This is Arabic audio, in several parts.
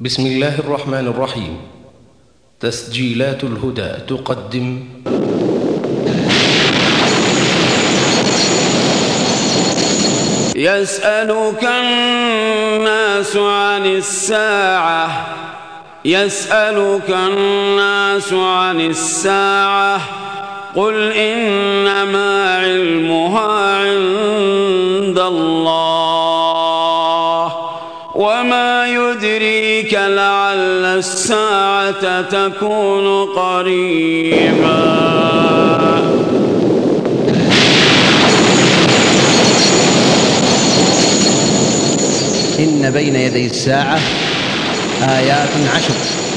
بسم الله الرحمن الرحيم. تسجيلات الهدى تقدم يسألك الناس عن الساعة قل إنما علمها عند الله وما يدريك لعل الساعة تكون قريبا. إن بين يدي الساعة آيات 10: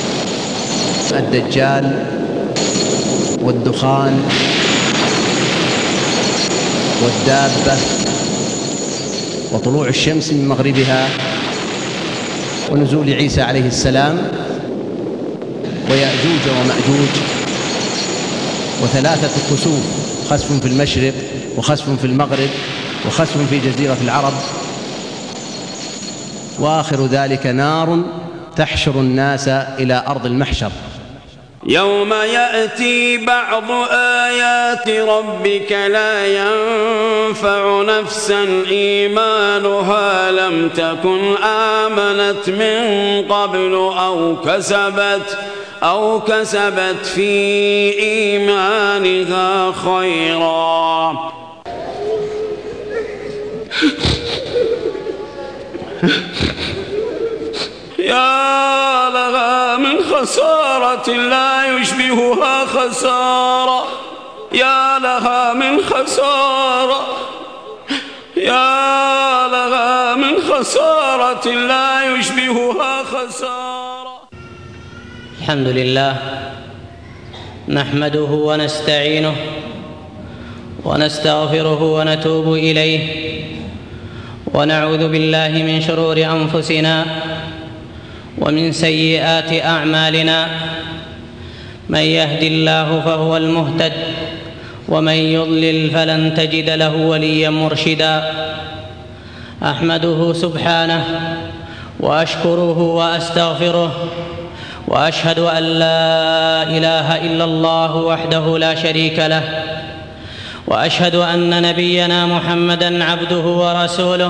الدجال والدخان والدابة وطلوع الشمس من مغربها ونزول عيسى عليه السلام ويأجوج ومأجوج وثلاثة كسوف: خسف في المشرق وخسف في المغرب وخسف في جزيرة العرب، وآخر ذلك نار تحشر الناس إلى أرض المحشر. يوم يأتي بعض آيات ربك لا ينفع نفسا إيمانها لم تكن آمنت من قبل أو كسبت في إيمانها خيرا. يا لها من خسارة لا يشبهها خسارة، يا لها من خسارة، يا لها من خسارة لا يشبهها خسارة. الحمد لله نحمده ونستعينه ونستغفره ونتوب إليه ونعوذ بالله من شرور أنفسنا ومن سيئات أعمالنا، من يهد الله فهو المهتد ومن يضلل فلن تجد له وليا مرشدا. أحمده سبحانه وأشكره وأستغفره وأشهد أن لا إله إلا الله وحده لا شريك له، وأشهد أن نبينا محمدًا عبده ورسوله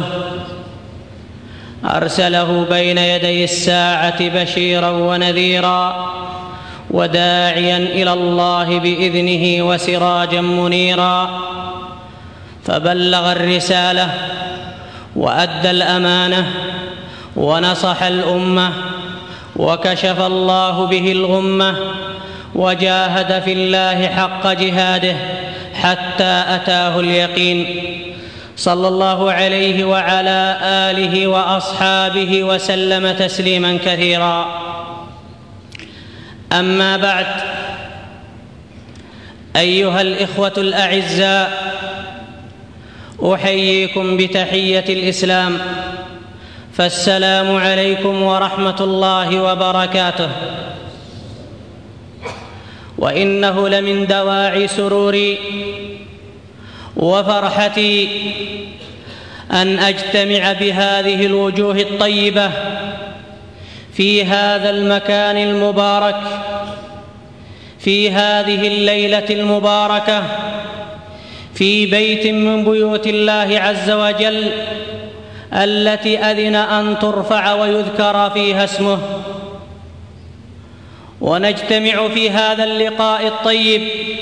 أرسله بين يدي الساعة بشيرا ونذيرا وداعيا إلى الله بإذنه وسراجا منيرا، فبلغ الرسالة وأدى الأمانة ونصح الأمة وكشف الله به الغمة وجاهد في الله حق جهاده حتى أتاه اليقين، صلى الله عليه وعلى آله وأصحابه وسلم تسليما كثيرا. أما بعد، أيها الإخوة الأعزاء، أحييكم بتحية الإسلام، فالسلام عليكم ورحمة الله وبركاته. وإنه لمن دواعي سروري وفرحتي أن أجتمع بهذه الوجوه الطيبة في هذا المكان المبارك، في هذه الليلة المباركة، في بيت من بيوت الله عز وجل التي أذن أن ترفع ويذكر فيها اسمه، ونجتمع في هذا اللقاء الطيب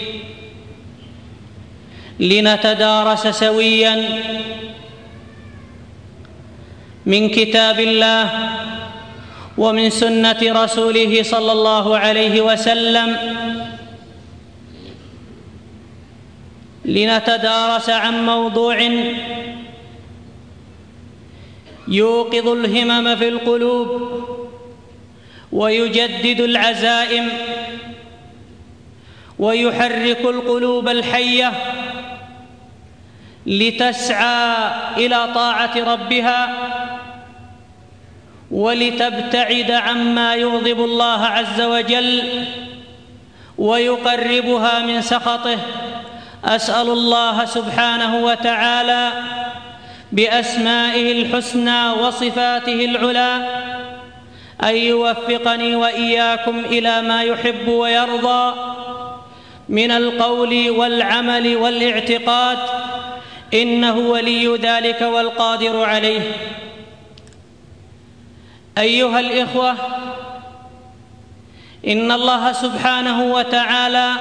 لنتدارس سويا من كتاب الله ومن سنة رسوله صلى الله عليه وسلم، لنتدارس عن موضوع يوقظ الهمم في القلوب ويجدد العزائم ويحرك القلوب الحية لتسعى إلى طاعة ربها ولتبتعد عما يغضب الله عز وجل ويقربها من سخطه. أسأل الله سبحانه وتعالى بأسمائه الحسنى وصفاته العلى أن يوفقني وإياكم إلى ما يحب ويرضى من القول والعمل والاعتقاد، إنه ولي ذلك والقادر عليه. أيها الإخوة، إن الله سبحانه وتعالى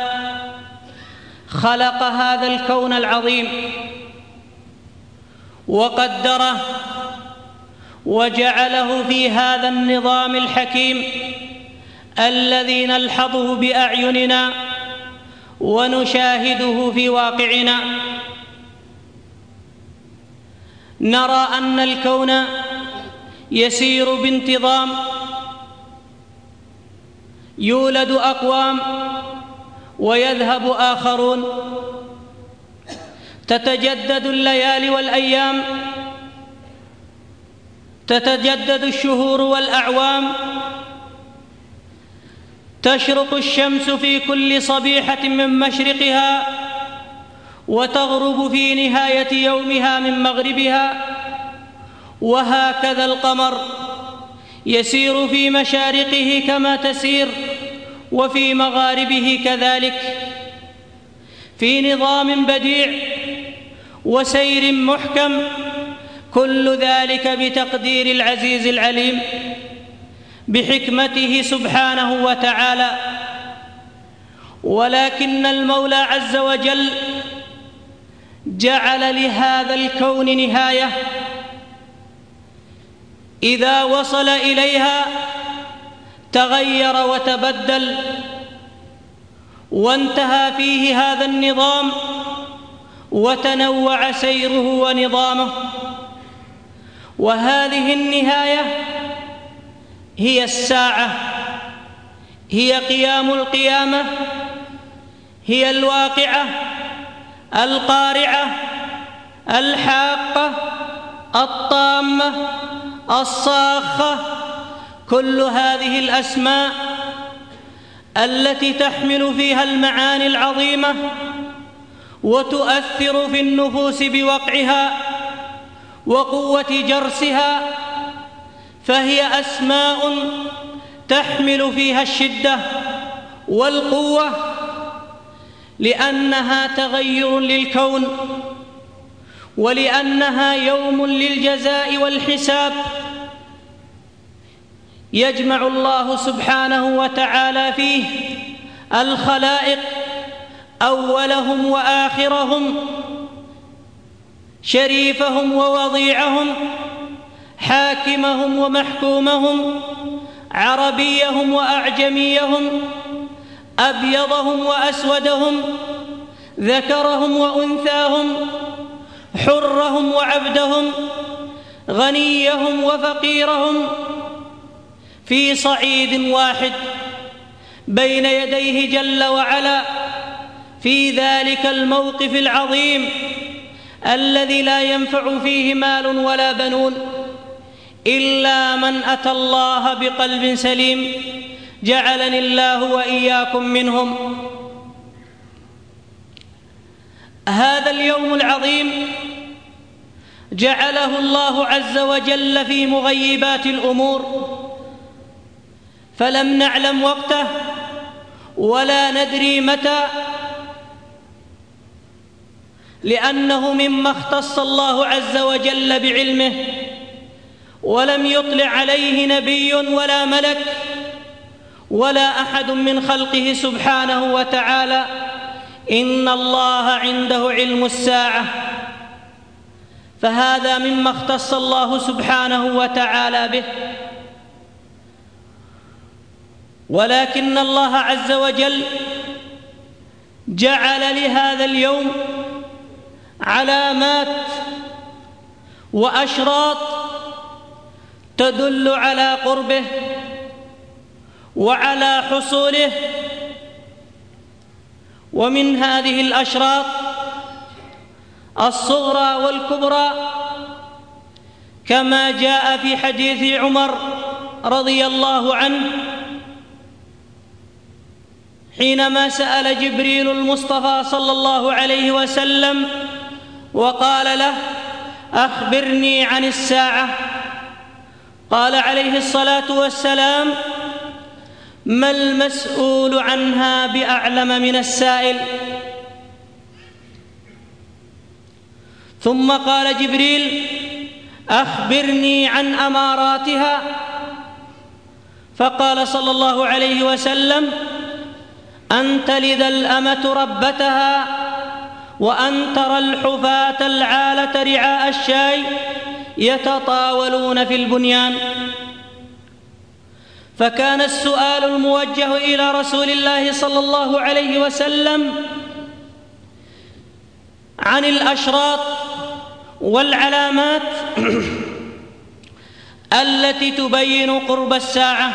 خلق هذا الكون العظيم وقدره وجعله في هذا النظام الحكيم الذي نلحظه بأعيننا ونشاهده في واقعنا. نرى أن الكون يسير بانتظام، يولد أقوام ويذهب آخرون، تتجدد الليالي والأيام، تتجدد الشهور والأعوام، تشرق الشمس في كل صبيحة من مشرقها وتغرب في نهاية يومها من مغربها، وهكذا القمر يسير في مشارقه كما تسير وفي مغاربه كذلك، في نظام بديع وسير محكم، كل ذلك بتقدير العزيز العليم بحكمته سبحانه وتعالى. ولكن المولى عز وجل جعل لهذا الكون نهاية، إذا وصل إليها تغير وتبدل، وانتهى فيه هذا النظام وتنوع سيره ونظامه. وهذه النهاية هي الساعة، هي قيام القيامة، هي الواقعة، القارعة، الحاقة، الطامة، الصاخة، كل هذه الأسماء التي تحمل فيها المعاني العظيمة وتؤثر في النفوس بوقعها وقوة جرسها، فهي أسماء تحمل فيها الشدة والقوة، لأنها تغير للكون، ولأنها يوم للجزاء والحساب. يجمع الله سبحانه وتعالى فيه الخلائق، أولهم وآخرهم، شريفهم ووضيعهم، حاكمهم ومحكومهم، عربيهم وأعجميهم، أبيضهم وأسودهم، ذكرهم وأنثاهم، حرهم وعبدهم، غنيهم وفقيرهم، في صعيد واحد بين يديه جل وعلا، في ذلك الموقف العظيم الذي لا ينفع فيه مال ولا بنون إلا من أتى الله بقلب سليم، جعلني الله وإياكم منهم. هذا اليوم العظيم جعله الله عز وجل في مغيبات الأمور، فلم نعلم وقته ولا ندري متى، لأنه مما اختص الله عز وجل بعلمه، ولم يطلع عليه نبي ولا ملك ولا أحد من خلقه سبحانه وتعالى. إن الله عنده علم الساعة، فهذا مما اختص الله سبحانه وتعالى به. ولكن الله عز وجل جعل لهذا اليوم علامات وأشراط تدل على قربه وعلى حصوله. ومن هذه الأشراط الصغرى والكبرى، كما جاء في حديث عمر رضي الله عنه حينما سأل جبريل المصطفى صلى الله عليه وسلم وقال له: أخبرني عن الساعة. قال عليه الصلاة والسلام: ما المسؤول عنها بأعلم من السائل. ثم قال جبريل: أخبرني عن أماراتها. فقال صلى الله عليه وسلم: أن تلد الأمة ربتها، وأن ترى الحفاة العالة رعاء الشاي يتطاولون في البنيان. فكان السؤال الموجه إلى رسول الله صلى الله عليه وسلم عن الأشراط والعلامات التي تبين قرب الساعة،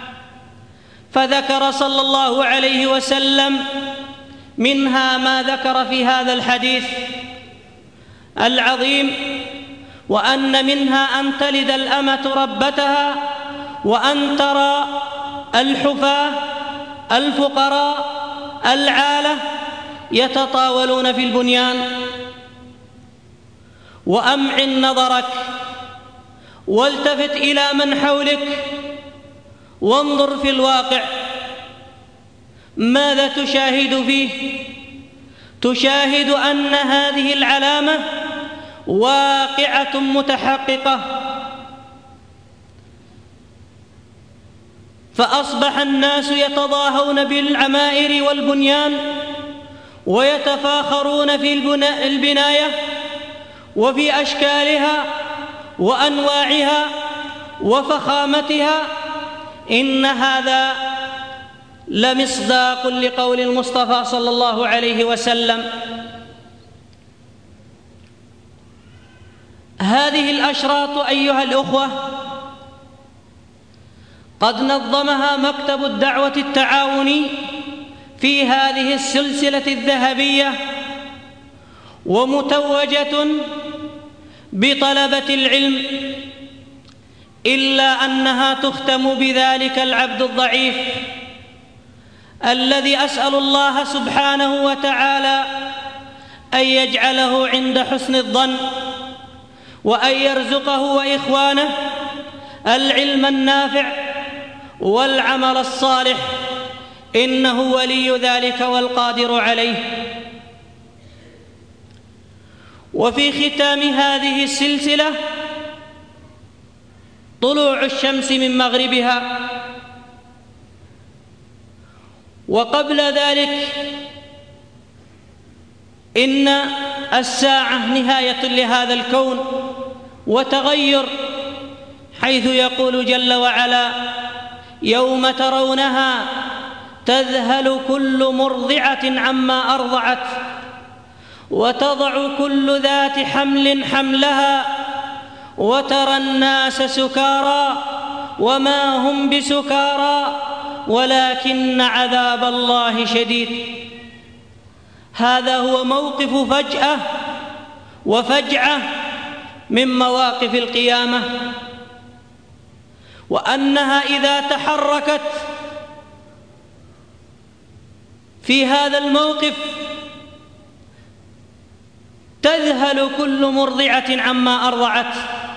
فذكر صلى الله عليه وسلم منها ما ذكر في هذا الحديث العظيم، وأن منها أن تلد الأمة ربتها، وأن ترى الحفاة الفقراء العالة يتطاولون في البنيان. وأمعن نظرك والتفت إلى من حولك وانظر في الواقع، ماذا تشاهد فيه؟ تشاهد أن هذه العلامة واقعة متحققة، فأصبح الناس يتضاهون بالعمائر والبنيان ويتفاخرون في البناية وفي أشكالها وأنواعها وفخامتها. إن هذا لمصداق لقول المصطفى صلى الله عليه وسلم. هذه الأشراط أيها الأخوة قد نظمها مكتب الدعوة التعاوني في هذه السلسلة الذهبية، ومتوجة بطلبة العلم، إلا أنها تختم بذلك العبد الضعيف الذي أسأل الله سبحانه وتعالى أن يجعله عند حسن الظن، وأن يرزقه وإخوانه العلم النافع والعمل الصالح، إنه ولي ذلك والقادر عليه. وفي ختام هذه السلسلة طلوع الشمس من مغربها، وقبل ذلك إن الساعة نهاية لهذا الكون وتغير، حيث يقول جل وعلا: يوم ترونها تذهل كل مرضعة عما أرضعت وتضع كل ذات حمل حملها وترى الناس سكارى وما هم بسكارى ولكن عذاب الله شديد. هذا هو موقف فجأة وفجعة من مواقف القيامة، وأنها إذا تحركت في هذا الموقف تذهل كل مرضعة عما أرضعت.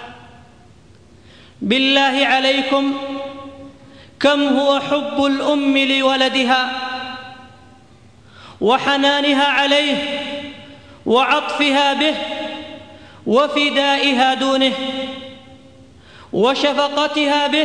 بالله عليكم، كم هو حب الأم لولدها وحنانها عليه وعطفها به وفدائها دونه وشفقتها به،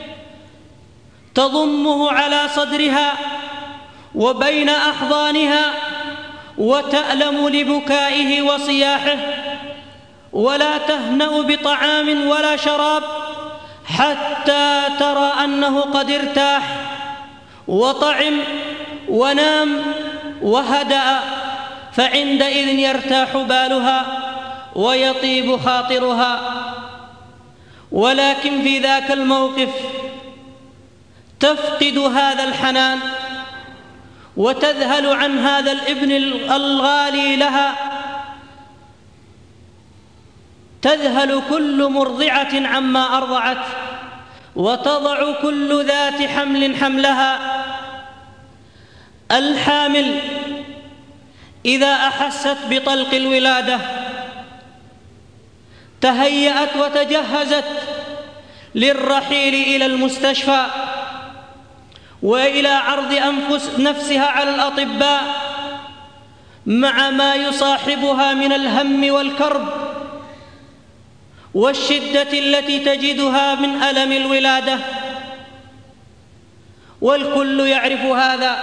تضمه على صدرها وبين أحضانها وتألم لبكائه وصياحه، ولا تهنأ بطعام ولا شراب حتى ترى أنه قد ارتاح وطعم ونام وهدأ، فعندئذ يرتاح بالها ويطيب خاطرها. ولكن في ذاك الموقف تفقد هذا الحنان وتذهل عن هذا الابن الغالي لها. تذهل كل مرضعة عما أرضعت وتضع كل ذات حمل حملها. الحامل إذا أحست بطلق الولادة تهيأت وتجهزت للرحيل إلى المستشفى وإلى عرض نفسها على الأطباء مع ما يصاحبها من الهم والكرب والشدة التي تجدها من ألم الولادة، والكل يعرف هذا.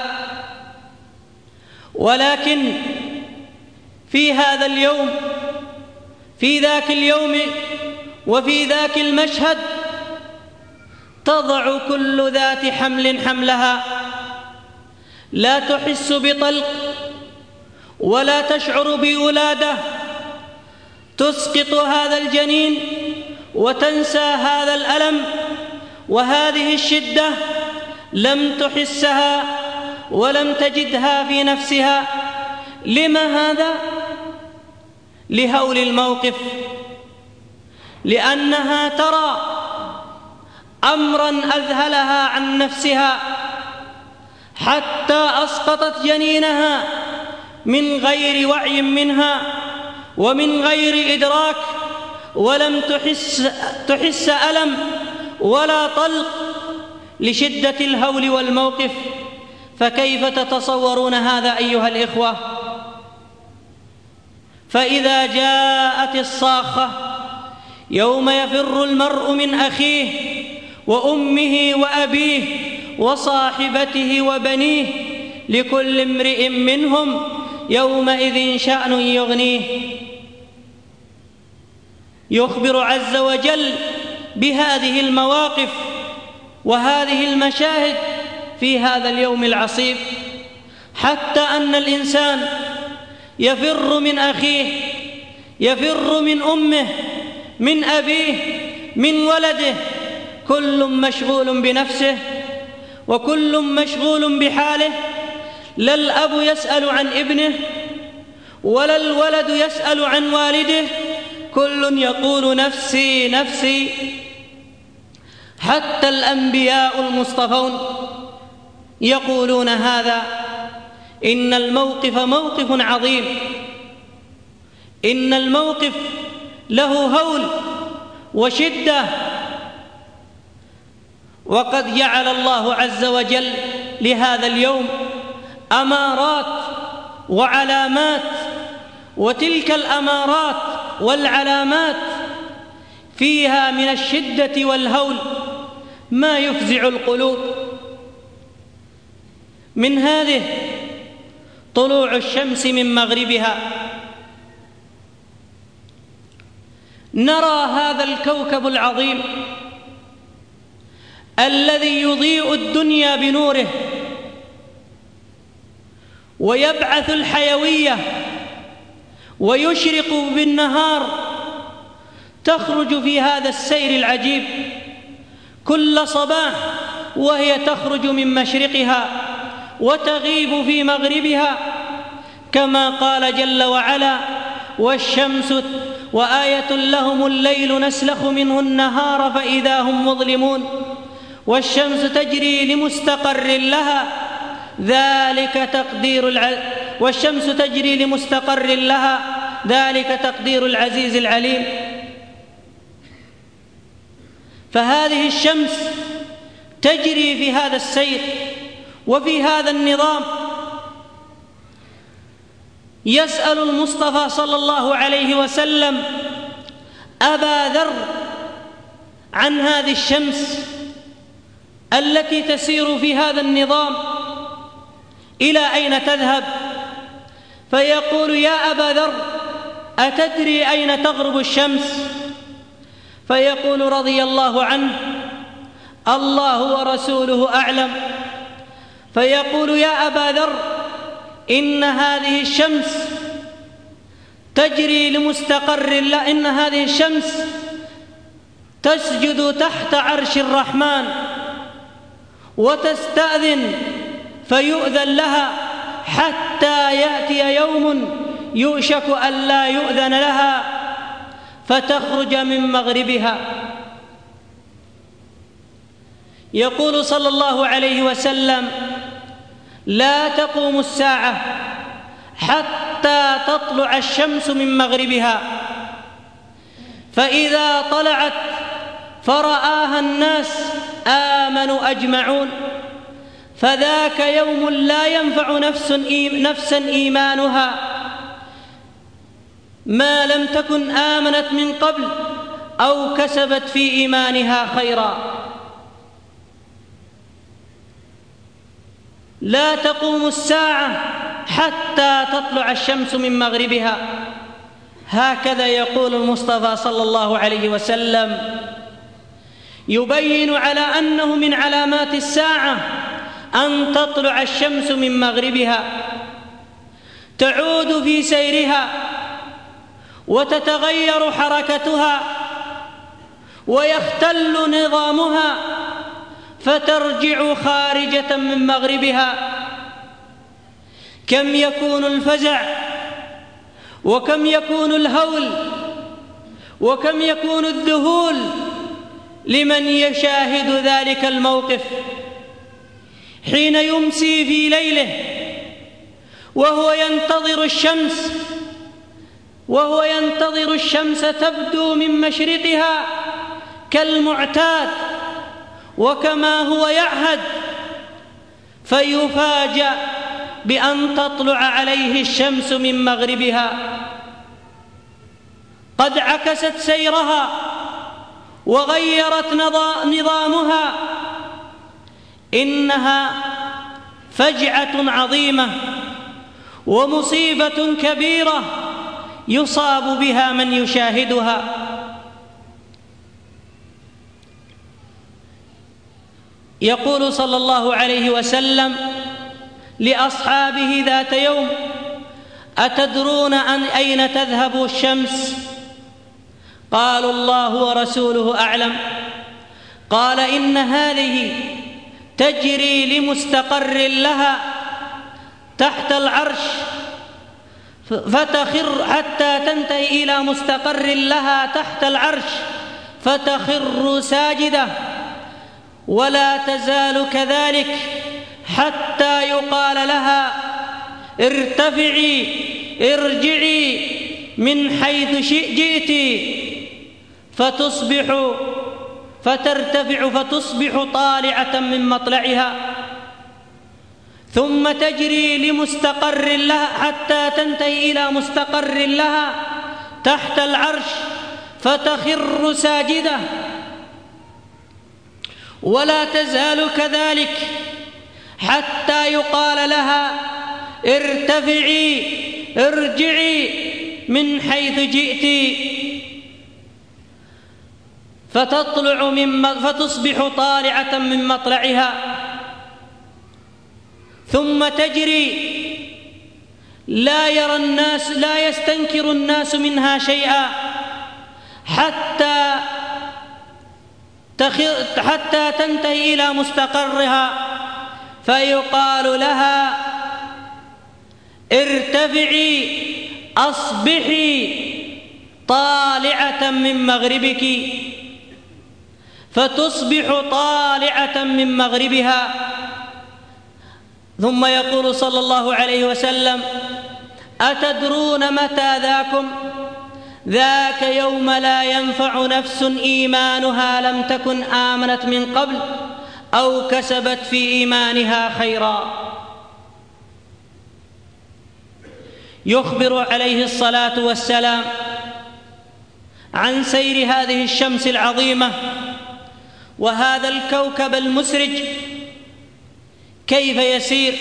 ولكن في هذا اليوم، في ذاك اليوم وفي ذاك المشهد، تضع كل ذات حمل حملها، لا تحس بطلق ولا تشعر بولادة، تسقط هذا الجنين وتنسى هذا الألم وهذه الشدة، لم تحسها ولم تجدها في نفسها. لما هذا؟ لهول الموقف، لأنها ترى أمرا أذهلها عن نفسها حتى أسقطت جنينها من غير وعي منها ومن غير إدراك، ولم تحس ألم ولا طلق لشدة الهول والموقف. فكيف تتصورون هذا أيها الإخوة؟ فإذا جاءت الصاخة يوم يفر المرء من أخيه وأمه وأبيه وصاحبته وبنيه، لكل امرئ منهم يومئذ شأن يغنيه. يخبر عز وجل بهذه المواقف وهذه المشاهد في هذا اليوم العصيب، حتى أن الإنسان يفر من أخيه، يفر من أمه، من أبيه، من ولده، كل مشغول بنفسه وكل مشغول بحاله. لا الأب يسأل عن ابنه ولا الولد يسأل عن والده، كل يقول نفسي نفسي. حتى الأنبياء المصطفون يقولون هذا. إن الموقف موقف عظيم، إن الموقف له هول وشدة. وقد جعل الله عز وجل لهذا اليوم أمارات وعلامات، وتلك الأمارات والعلامات فيها من الشدة والهول ما يفزع القلوب. من هذه طلوع الشمس من مغربها، نرى هذا الكوكب العظيم الذي يضيء الدنيا بنوره ويبعث الحيوية ويشرق بالنهار، تخرج في هذا السير العجيب كل صباح وهي تخرج من مشرقها وتغيب في مغربها، كما قال جل وعلا: والشمس وآية لهم الليل نسلخ منه النهار فإذا هم مظلمون والشمس تجري لمستقر لها والشمس تجري لمستقر لها ذلك تقدير العزيز العليم. فهذه الشمس تجري في هذا السير وفي هذا النظام. يسأل المصطفى صلى الله عليه وسلم أبا ذر عن هذه الشمس التي تسير في هذا النظام إلى أين تذهب؟ فيقول: يا أبا ذر، أتدري أين تغرب الشمس؟ فيقول رضي الله عنه: الله ورسوله أعلم. فيقول: يا أبا ذر، إن هذه الشمس تجري لمستقر الله، إن هذه الشمس تسجد تحت عرش الرحمن وتستأذن فيؤذن لها، حتى يأتي يوم يوشك أن لا يؤذن لها فتخرج من مغربها. يقول صلى الله عليه وسلم: لا تقوم الساعة حتى تطلع الشمس من مغربها، فإذا طلعت فرآها الناس آمنوا أجمعون، فذاك يوم لا ينفع نفسا إيمانها ما لم تكن آمنت من قبل أو كسبت في إيمانها خيرا. لا تقوم الساعة حتى تطلع الشمس من مغربها، هكذا يقول المصطفى صلى الله عليه وسلم، يبين على أنه من علامات الساعة أن تطلع الشمس من مغربها، تعود في سيرها وتتغير حركتها ويختل نظامها فترجع خارجة من مغربها. كم يكون الفزع وكم يكون الهول وكم يكون الذهول لمن يشاهد ذلك الموقف حين يمسي في ليله وهو ينتظر الشمس تبدو من مشرقها كالمعتاد وكما هو يعهد، فيفاجأ بأن تطلع عليه الشمس من مغربها قد عكست سيرها وغيرت نظامها. إنها فجعة عظيمة ومصيبة كبيرة يصاب بها من يشاهدها. يقول صلى الله عليه وسلم لأصحابه ذات يوم: أتدرون أين تذهب الشمس؟ قالوا: الله ورسوله أعلم. قال: إن هذه تجري لمستقر لها تحت العرش فتخر حتى تنتهي إلى مستقر لها تحت العرش فتخر ساجدة، ولا تزال كذلك حتى يقال لها: ارتفعي ارجعي من حيث جئت، فترتفع فتصبح طالعة من مطلعها، ثم تجري لمستقر لها حتى تنتهي إلى مستقر لها تحت العرش فتخر ساجدة، ولا تزال كذلك حتى يقال لها: ارتفعي ارجعي من حيث جئت، فتصبح طالعة من مطلعها، ثم تجري لا يستنكر الناس منها شيئا حتى تنتهي إلى مستقرها، فيقال لها: ارتفعي أصبحي طالعة من مغربك، فتصبح طالعة من مغربها. ثم يقول صلى الله عليه وسلم: أتدرون متى ذاكم؟ ذاك يوم لا ينفع نفس إيمانها لم تكن آمنت من قبل أو كسبت في إيمانها خيرا. يخبر عليه الصلاة والسلام عن سير هذه الشمس العظيمة وهذا الكوكب المسرج كيف يسير،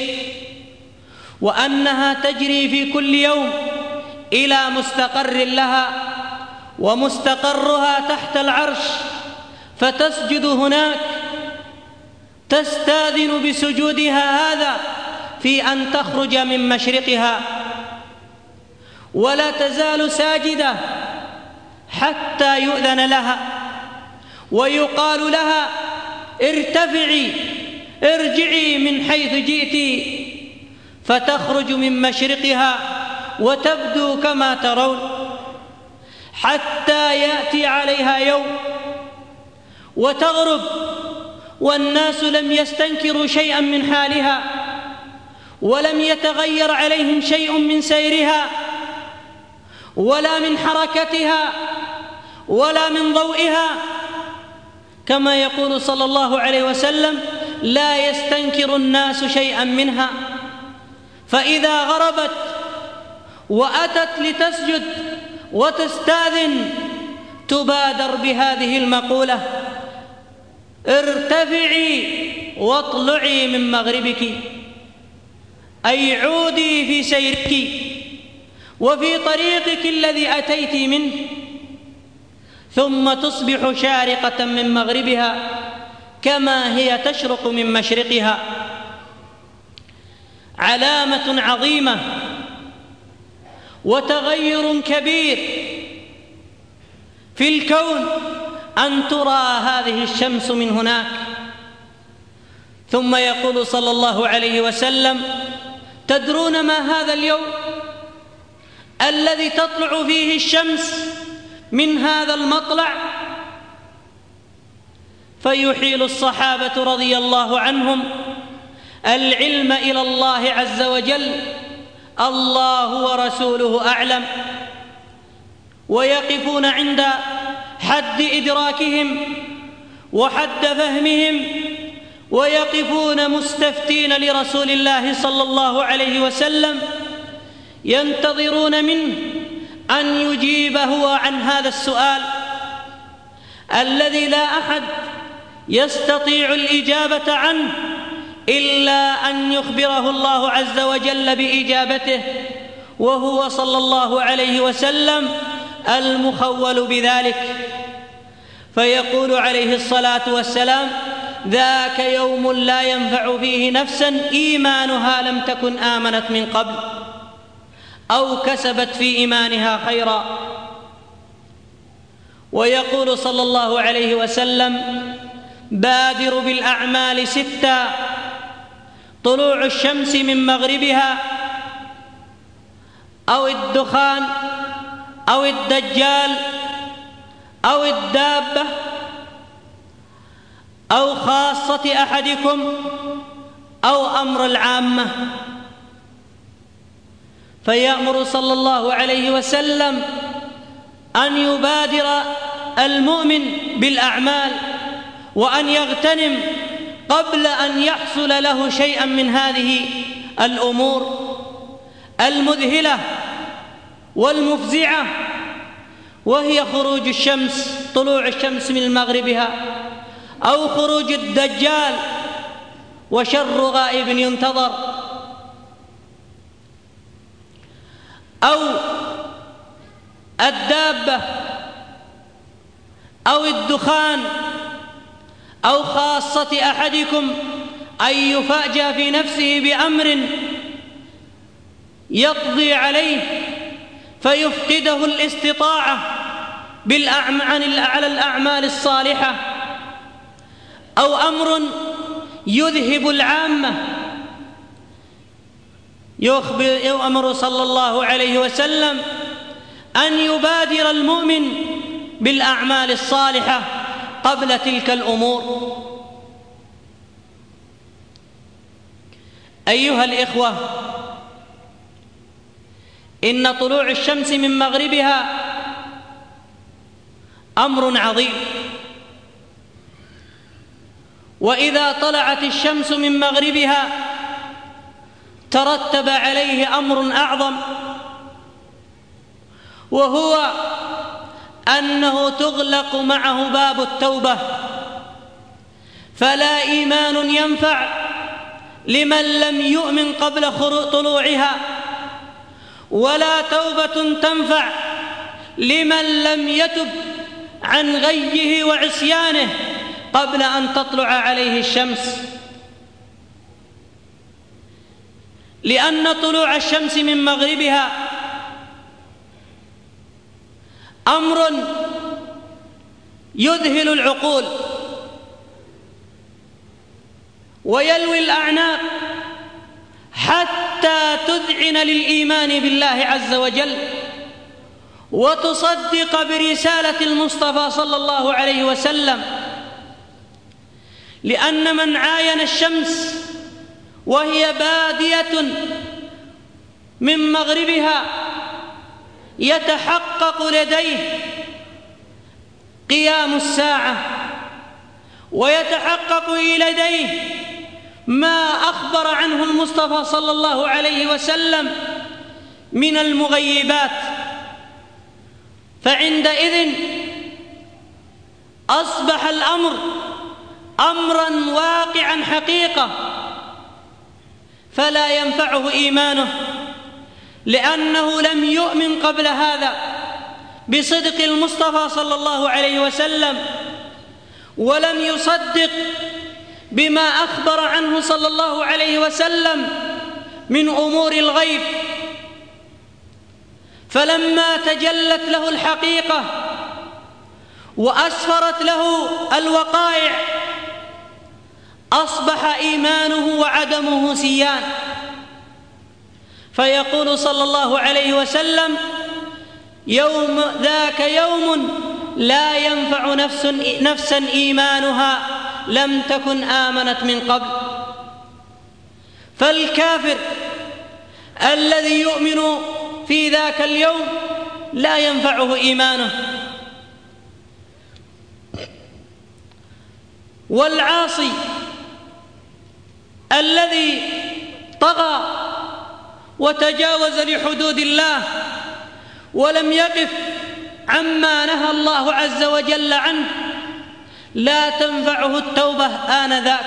وأنها تجري في كل يوم إلى مستقر لها، ومستقرها تحت العرش، فتسجد هناك، تستاذن بسجودها هذا في أن تخرج من مشرقها، ولا تزال ساجدة حتى يؤذن لها ويقال لها: ارتفعي ارجعي من حيث جئت، فتخرج من مشرقها وتبدو كما ترون، حتى يأتي عليها يوم وتغرب والناس لم يستنكروا شيئا من حالها ولم يتغير عليهم شيء من سيرها ولا من حركتها ولا من ضوئها، كما يقول صلى الله عليه وسلم: لا يستنكر الناس شيئا منها، فإذا غربت وأتت لتسجد وتستاذن تبادر بهذه المقولة: ارتفعي واطلعي من مغربك، أي عودي في سيرك وفي طريقك الذي أتيت منه، ثم تصبح شارقة من مغربها كما هي تشرق من مشرقها. علامة عظيمة وتغير كبير في الكون أن ترى هذه الشمس من هناك. ثم يقول صلى الله عليه وسلم: تدرون ما هذا اليوم الذي تطلع فيه الشمس من هذا المطلع؟ فيحيل الصحابة رضي الله عنهم العلم إلى الله عز وجل: الله ورسوله أعلم، ويقفون عند حد إدراكهم وحد فهمهم، ويقفون مستفتين لرسول الله صلى الله عليه وسلم، ينتظرون منه أن يجيب هو عن هذا السؤال الذي لا أحد يستطيع الإجابة عنه إلا أن يخبره الله عز وجل بإجابته، وهو صلى الله عليه وسلم المخول بذلك. فيقول عليه الصلاة والسلام: ذاك يوم لا ينفع فيه نفسا إيمانها لم تكن آمنت من قبل أو كسبت في إيمانها خيرا. ويقول صلى الله عليه وسلم: بادروا بالأعمال 6: طلوع الشمس من مغربها، أو الدخان، أو الدجال، أو الدابة، أو خاصة أحدكم، أو أمر العامة. فيأمر صلى الله عليه وسلم أن يبادر المؤمن بالأعمال وأن يغتنم قبل أن يحصل له شيئا من هذه الأمور المذهلة والمفزعة، وهي خروج الشمس، طلوع الشمس من مغربها، أو خروج الدجال وشر غائب ينتظر، أو الدابة، أو الدخان، أو خاصة أحدكم أن يفاجأ في نفسه بأمر يقضي عليه فيفقده الاستطاعة على الأعمال الصالحة، أو أمر يذهب العامة. يؤمر صلى الله عليه وسلم أن يبادر المؤمن بالأعمال الصالحة قبل تلك الأمور. أيها الإخوة، إن طلوع الشمس من مغربها أمر عظيم، وإذا طلعت الشمس من مغربها ترتب عليه أمر أعظم، وهو أنه تغلق معه باب التوبة، فلا إيمان ينفع لمن لم يؤمن قبل طلوعها، ولا توبة تنفع لمن لم يتب عن غيه وعصيانه قبل أن تطلع عليه الشمس. لأن طلوع الشمس من مغربها أمر يذهل العقول ويلوي الأعناق حتى تذعن للإيمان بالله عز وجل وتصدق برسالة المصطفى صلى الله عليه وسلم، لأن من عاين الشمس وهي بادية من مغربها يتحقق لديه قيام الساعة ويتحقق لديه ما أخبر عنه المصطفى صلى الله عليه وسلم من المغيبات، فعندئذ أصبح الأمر أمراً واقعاً حقيقة، فلا ينفعه إيمانه، لأنه لم يؤمن قبل هذا بصدق المصطفى صلى الله عليه وسلم، ولم يصدق بما أخبر عنه صلى الله عليه وسلم من أمور الغيب. فلما تجلت له الحقيقة وأسفرت له الوقائع أصبح إيمانه وعدمه سيان. فيقول صلى الله عليه وسلم: يوم ذاك يوم لا ينفع نفسا إيمانها لم تكن آمنت من قبل. فالكافر الذي يؤمن في ذاك اليوم لا ينفعه إيمانه، والعاصي الذي طغى وتجاوز لحدود الله ولم يقف عما نهى الله عز وجل عنه لا تنفعه التوبة آنذاك.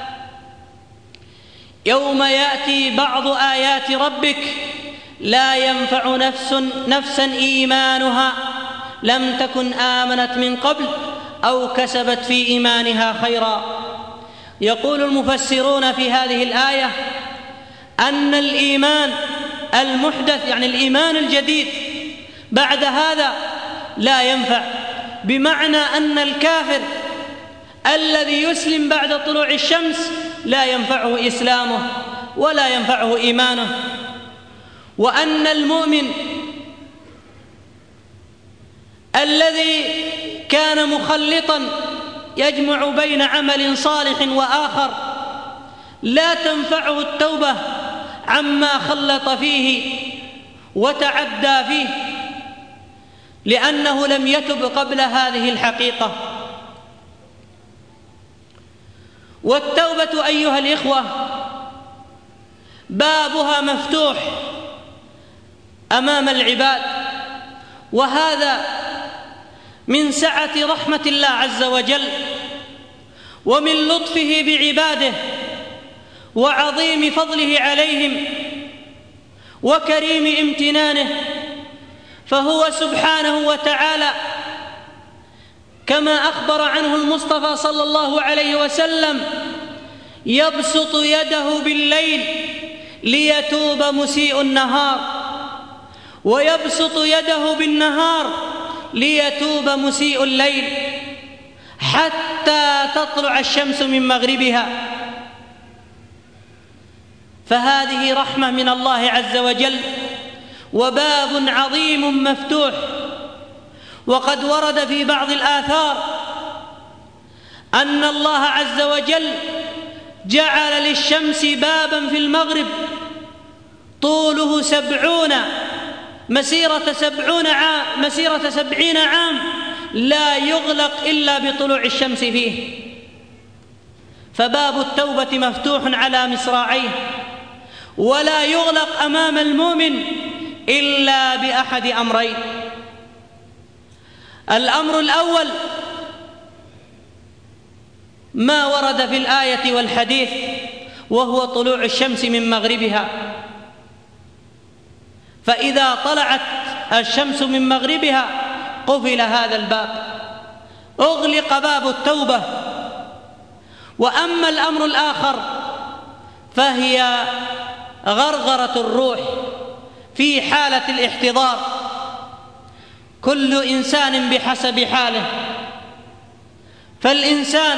يوم يأتي بعض آيات ربك لا ينفع نفسا إيمانها لم تكن آمنت من قبل أو كسبت في إيمانها خيرا. يقول المفسرون في هذه الآية أن الإيمان المحدث، يعني الإيمان الجديد بعد هذا، لا ينفع، بمعنى أن الكافر الذي يسلم بعد طلوع الشمس لا ينفعه إسلامه ولا ينفعه إيمانه، وأن المؤمن الذي كان مخلطا يجمع بين عمل صالح وآخر لا تنفعه التوبة عما خلط فيه وتعدى فيه، لأنه لم يتب قبل هذه الحقيقة. والتوبة أيها الإخوة بابها مفتوح أمام العباد، وهذا من سعة رحمة الله عز وجل ومن لطفه بعباده وعظيم فضله عليهم وكريم امتنانه. فهو سبحانه وتعالى كما أخبر عنه المصطفى صلى الله عليه وسلم يبسط يده بالليل ليتوب مسيء النهار، ويبسط يده بالنهار ليتوب مسيء الليل، حتى تطلع الشمس من مغربها. فهذه رحمة من الله عز وجل وباب عظيم مفتوح. وقد ورد في بعض الآثار أن الله عز وجل جعل للشمس بابا في المغرب طوله مسيرة 70 عام لا يغلق إلا بطلوع الشمس فيه. فباب التوبة مفتوح على مصراعيه، ولا يغلق أمام المؤمن إلا بأحد أمرين. الأمر الأول ما ورد في الآية والحديث، وهو طلوع الشمس من مغربها. فإذا طلعت الشمس من مغربها قفل هذا الباب، أغلق باب التوبة. وأما الأمر الآخر فهي غرغرة الروح في حالة الاحتضار، كل إنسان بحسب حاله. فالإنسان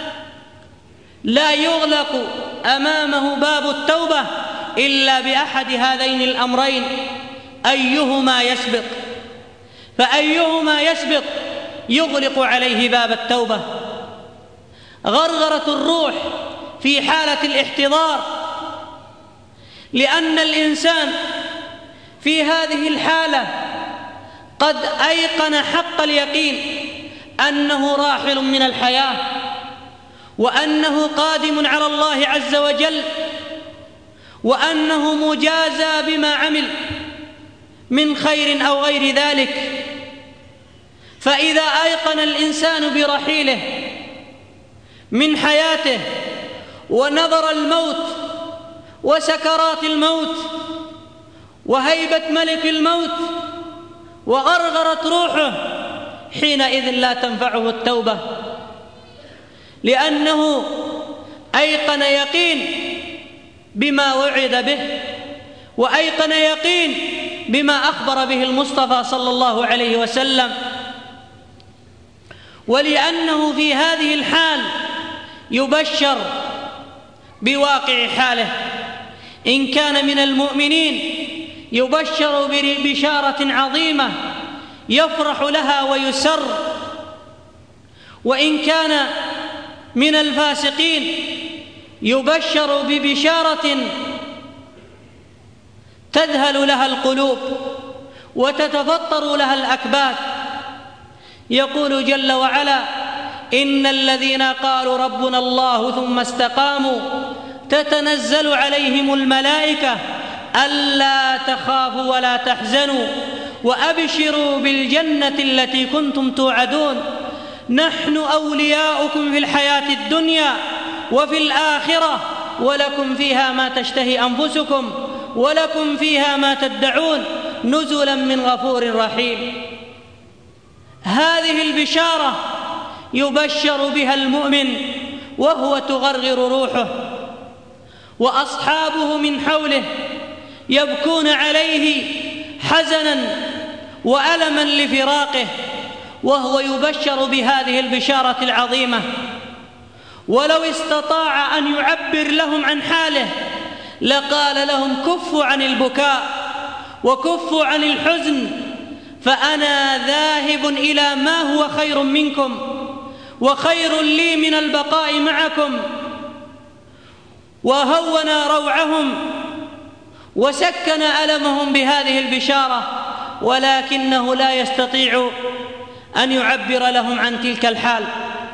لا يغلق أمامه باب التوبة إلا بأحد هذين الأمرين، أيهما يسبق، فأيهما يسبق يغلق عليه باب التوبة. غرغرة الروح في حالة الاحتضار، لأن الإنسان في هذه الحالة قد أيقن حق اليقين أنه راحل من الحياة، وأنه قادم على الله عز وجل، وأنه مجازى بما عمل من خير أو غير ذلك. فإذا أيقن الإنسان برحيله من حياته ونظر الموت وسكرات الموت وهيبة ملك الموت وغرغرت روحه، حينئذ لا تنفعه التوبة، لأنه أيقن يقين بما وعد به، وأيقن يقين بما أخبر به المصطفى صلى الله عليه وسلم. ولأنه في هذه الحال يبشر بواقع حاله، إن كان من المؤمنين يبشر ببشارة عظيمة يفرح لها ويسر، وإن كان من الفاسقين يبشر ببشارة تذهل لها القلوب وتتفطر لها الأكباد. يقول جل وعلا: إن الذين قالوا ربنا الله ثم استقاموا تتنزل عليهم الملائكة ألا تخافوا ولا تحزنوا وأبشروا بالجنة التي كنتم توعدون، نحن أولياؤكم في الحياة الدنيا وفي الآخرة، ولكم فيها ما تشتهي أنفسكم ولكم فيها ما تدعون، نزلا من غفور رحيم. هذه البشارة يبشر بها المؤمن وهو تغرغر روحه، وأصحابه من حوله يبكون عليه حزنا وألما لفراقه، وهو يبشر بهذه البشارة العظيمة. ولو استطاع أن يعبر لهم عن حاله لقال لهم: كفوا عن البكاء وكفوا عن الحزن، فأنا ذاهب إلى ما هو خير منكم وخير لي من البقاء معكم. وهون روعهم وسكن ألمهم بهذه البشارة، ولكنه لا يستطيع أن يعبر لهم عن تلك الحال.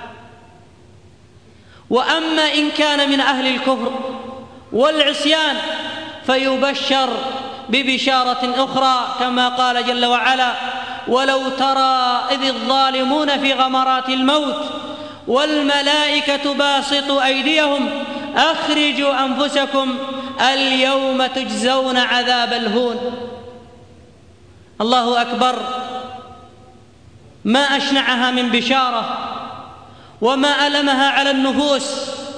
وأما إن كان من أهل الكفر والعصيان فيبشر ببشارة أخرى، كما قال جل وعلا: ولو ترى إذ الظالمون في غمرات الموت والملائكة باسطوا أيديهم أخرجوا أنفسكم اليوم تجزون عذاب الهون. الله أكبر، ما أشنعها من بشارة وما ألمها على النفوس،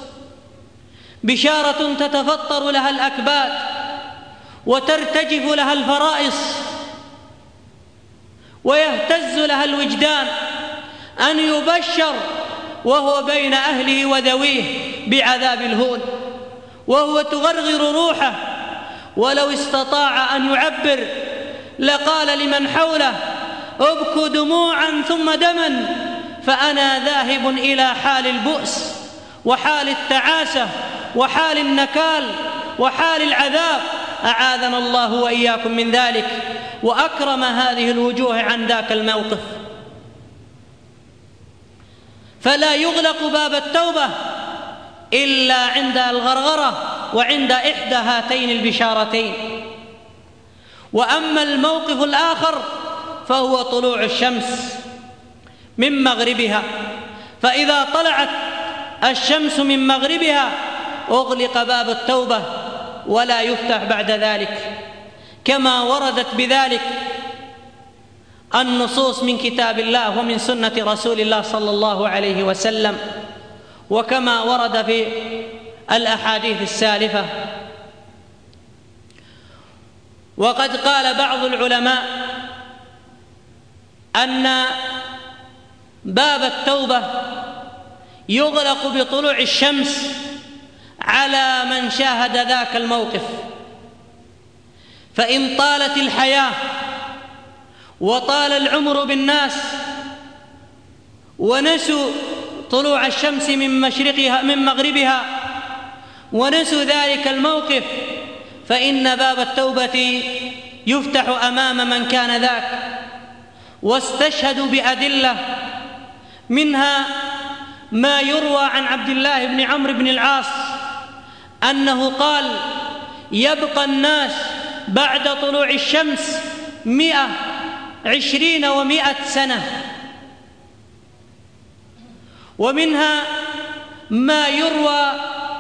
بشارة تتفطر لها الأكباد وترتجف لها الفرائص ويهتز لها الوجدان، أن يبشر وهو بين أهله وذويه بعذاب الهون، وهو تغرغر روحه. ولو استطاع أن يعبر لقال لمن حوله: ابكوا دموعا ثم دما، فأنا ذاهب إلى حال البؤس وحال التعاسة وحال النكال وحال العذاب، أعاذنا الله وإياكم من ذلك، وأكرم هذه الوجوه عن ذاك الموقف. فلا يغلق باب التوبة إلا عند الغرغرة وعند إحدى هاتين البشارتين. وأما الموقف الآخر فهو طلوع الشمس من مغربها، فإذا طلعت الشمس من مغربها أغلق باب التوبة ولا يفتح بعد ذلك، كما وردت بذلك النصوص من كتاب الله ومن سنة رسول الله صلى الله عليه وسلم، وكما ورد في الأحاديث السالفة. وقد قال بعض العلماء أن باب التوبة يغلق بطلوع الشمس على من شاهد ذاك الموقف، فإن طالت الحياة وطال العمر بالناس ونسوا طلوع الشمس من مغربها ونسوا ذلك الموقف، فإن باب التوبة يفتح أمام من كان ذاك، واستشهدوا بأدلة، منها ما يروى عن عبد الله بن عمرو بن العاص أنه قال: يبقى الناس بعد طلوع الشمس 120 و100 سنة. ومنها ما يروى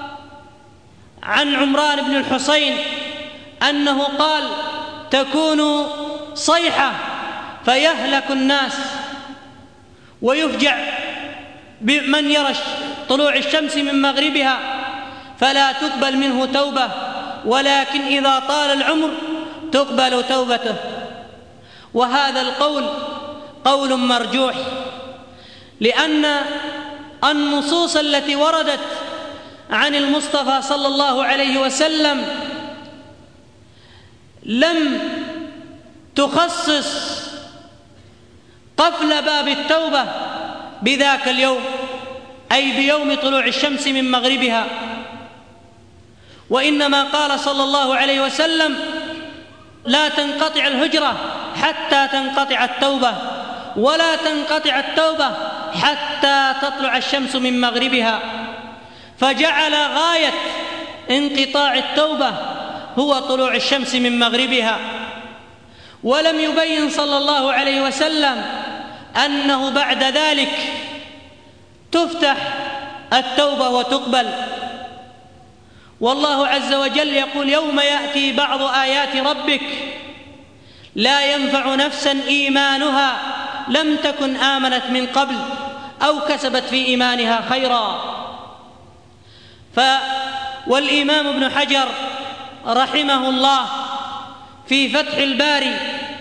عن عمران بن الحصين أنه قال: تكون صيحة فيهلك الناس ويفجع بمن يرى طلوع الشمس من مغربها فلا تقبل منه توبة، ولكن إذا طال العمر تقبل توبته. وهذا القول قول مرجوح، لأن النصوص التي وردت عن المصطفى صلى الله عليه وسلم لم تخصص قفل باب التوبة بذاك اليوم، أي بيوم طلوع الشمس من مغربها، وإنما قال صلى الله عليه وسلم: لا تنقطع الهجرة حتى تنقطع التوبة، ولا تنقطع التوبة حتى تطلع الشمس من مغربها، فجعل غاية انقطاع التوبة هو طلوع الشمس من مغربها. ولم يبين صلى الله عليه وسلم أنه بعد ذلك تفتح التوبة وتقبل. والله عز وجل يقول: يوم يأتي بعض آيات ربك لا ينفع نفسا إيمانها لم تكن آمنت من قبل أو كسبت في إيمانها خيرا. والإمام ابن حجر رحمه الله في فتح الباري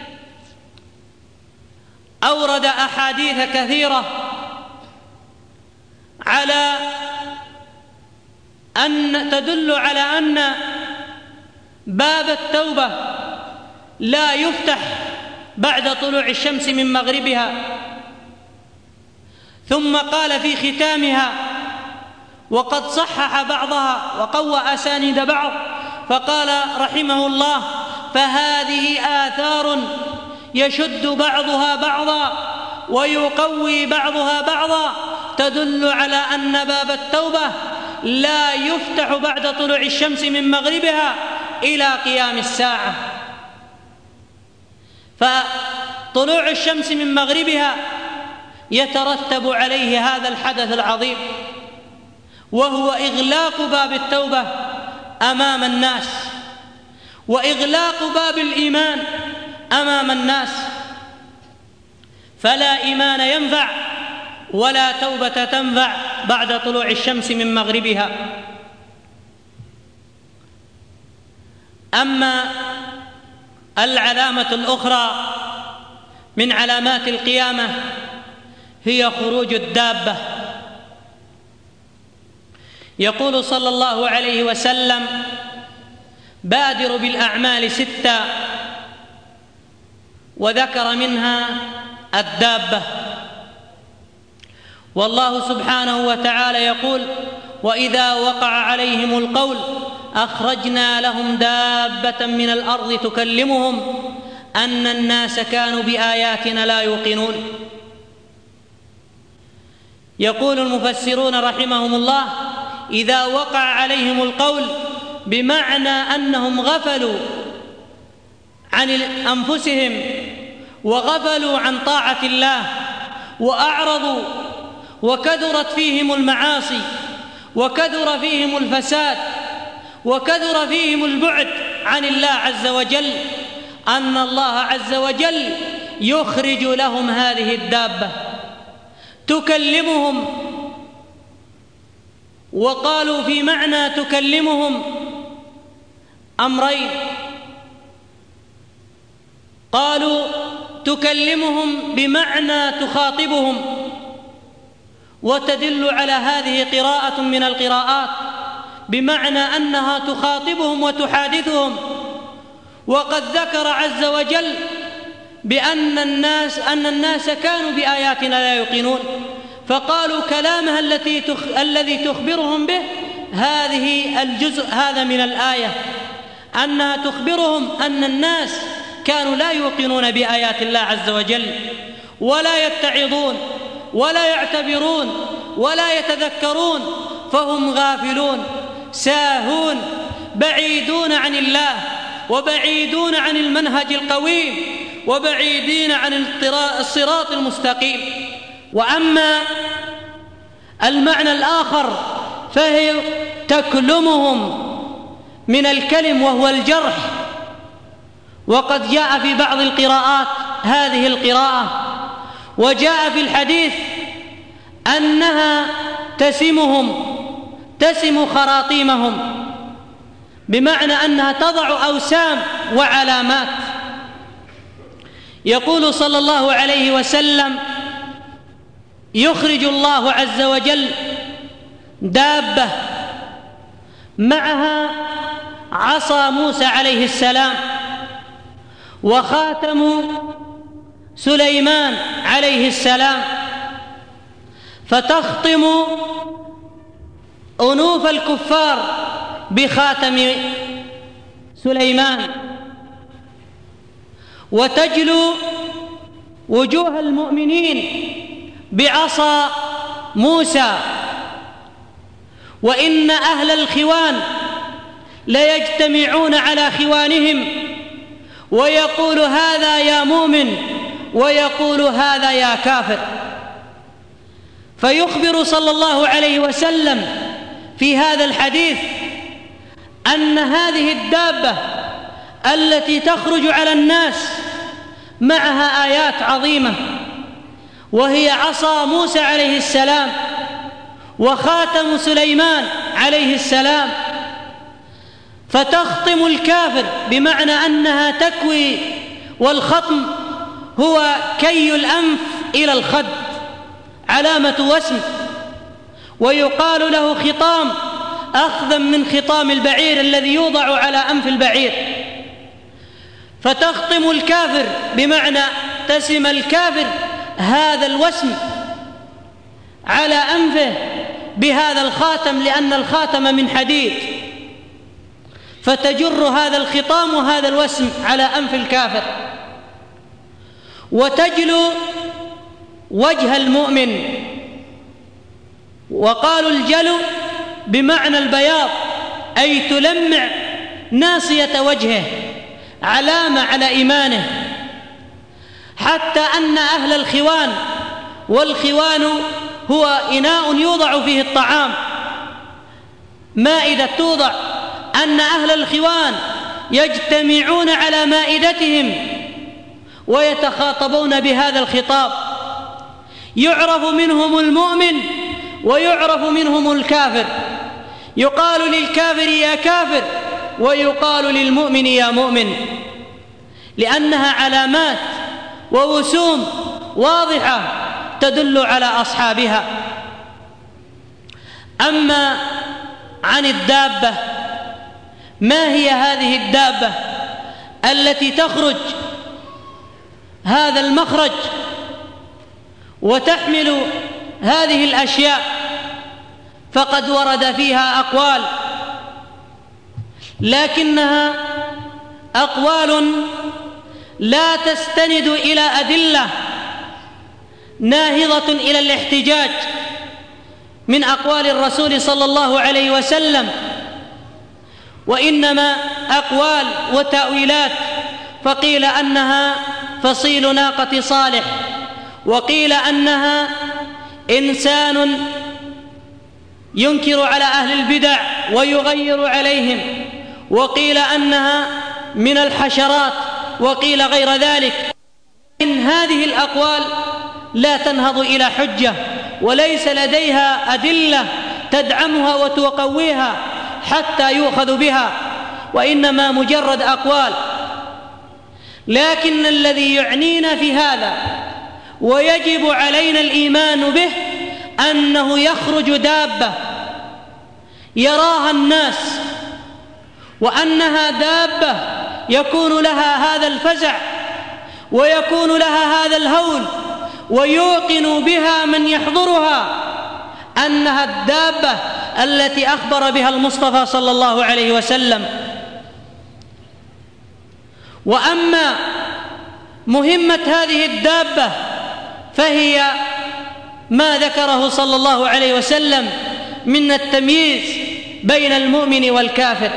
أورد أحاديث كثيرة على أن تدل على أن باب التوبة لا يفتح بعد طلوع الشمس من مغربها. ثم قال في ختامها: وقد صحح بعضها وقوى أسانيد بعض، فقال رحمه الله: فهذه آثار يشد بعضها بعضا ويقوي بعضها بعضا تدل على أن باب التوبة لا يفتح بعد طلوع الشمس من مغربها إلى قيام الساعة. فطلوع الشمس من مغربها يترتب عليه هذا الحدث العظيم، وهو إغلاق باب التوبة أمام الناس، وإغلاق باب الإيمان أمام الناس، فلا إيمان ينفع ولا توبة تنفع بعد طلوع الشمس من مغربها. أما العلامة الأخرى من علامات القيامة هي خروج الدابة. يقول صلى الله عليه وسلم: بادروا بالأعمال 6، وذكر منها الدابة. والله سبحانه وتعالى يقول: وإذا وقع عليهم القول أخرجنا لهم دابة من الأرض تكلمهم أن الناس كانوا بآياتنا لا يوقنون. يقول المفسرون رحمهم الله: إذا وقع عليهم القول بمعنى أنهم غفلوا عن أنفسهم وغفلوا عن طاعة الله وأعرضوا، وكثرت فيهم المعاصي وكثر فيهم الفساد وكثر فيهم البعد عن الله عز وجل، أن الله عز وجل يخرج لهم هذه الدابة تكلمهم. وقالوا في معنى تكلمهم أمرين: قالوا تكلمهم بمعنى تخاطبهم، وتدل على هذه قراءة من القراءات بمعنى أنها تخاطبهم وتحادثهم. وقد ذكر عز وجل بأن الناس كانوا بآياتنا لا يوقنون، فقالوا كلامها الذي تخبرهم به هذه الجزء هذا من الآية، أنها تخبرهم أن الناس كانوا لا يوقنون بآيات الله عز وجل، ولا يتعظون ولا يعتبرون ولا يتذكرون فهم غافلون ساهون بعيدون عن الله وبعيدون عن المنهج القويم وبعيدين عن الصراط المستقيم. وأما المعنى الآخر فهي تكلمهم من الكلم وهو الجرح، وقد جاء في بعض القراءات هذه القراءة، وجاء في الحديث أنها تسم خراطيمهم، بمعنى أنها تضع أوسام وعلامات. يقول صلى الله عليه وسلم: يخرج الله عز وجل دابة معها عصا موسى عليه السلام وخاتم سليمان عليه السلام، فتخطم أنوف الكفار بخاتم سليمان، وتجلو وجوه المؤمنين بعصا موسى. وإن أهل الخوان ليجتمعون على خوانهم، ويقول هذا يا مؤمن ويقول هذا يا كافر. فيخبر صلى الله عليه وسلم في هذا الحديث أن هذه الدابة التي تخرج على الناس معها آيات عظيمة، وهي عصا موسى عليه السلام وخاتم سليمان عليه السلام، فتخطم الكافر، بمعنى أنها تكوي، والخطم هو كي الأنف إلى الخد، علامة وسم، ويقال له خطام أخذا من خطام البعير الذي يوضع على أنف البعير. فتخطم الكافر بمعنى تسم الكافر هذا الوسم على أنفه بهذا الخاتم، لأن الخاتم من حديد، فتجر هذا الخطام وهذا الوسم على أنف الكافر. وتجلو وجه المؤمن، وقالوا الجلو بمعنى البياض، أي تلمع ناصية وجهه، علامة على إيمانه، حتى أن أهل الخوان، والخوان هو إناء يوضع فيه الطعام، مائدة توضع، أن أهل الخوان يجتمعون على مائدتهم ويتخاطبون بهذا الخطاب، يعرف منهم المؤمن ويعرف منهم الكافر، يقال للكافر يا كافر ويقال للمؤمن يا مؤمن، لأنها علامات ووسوم واضحة تدل على أصحابها. أما عن الدابة، ما هي هذه الدابة التي تخرج هذا المخرج وتحمل هذه الأشياء؟ فقد ورد فيها أقوال، لكنها أقوال لا تستند إلى أدلة ناهضة إلى الاحتجاج من أقوال الرسول صلى الله عليه وسلم، وإنما أقوال وتأويلات. فقيل أنها فصيل ناقة صالح، وقيل أنها إنسان ينكر على أهل البدع ويغير عليهم، وقيل أنها من الحشرات، وقيل غير ذلك. إن هذه الأقوال لا تنهض إلى حجة، وليس لديها أدلة تدعمها وتقويها حتى يؤخذ بها، وإنما مجرد أقوال. لكن الذي يعنينا في هذا ويجب علينا الإيمان به أنه يخرج دابة يراها الناس، وأنها دابة يكون لها هذا الفزع ويكون لها هذا الهول، ويوقن بها من يحضرها أنها الدابة التي أخبر بها المصطفى صلى الله عليه وسلم. وأما مهمة هذه الدابة فهي ما ذكره صلى الله عليه وسلم من التمييز بين المؤمن والكافر.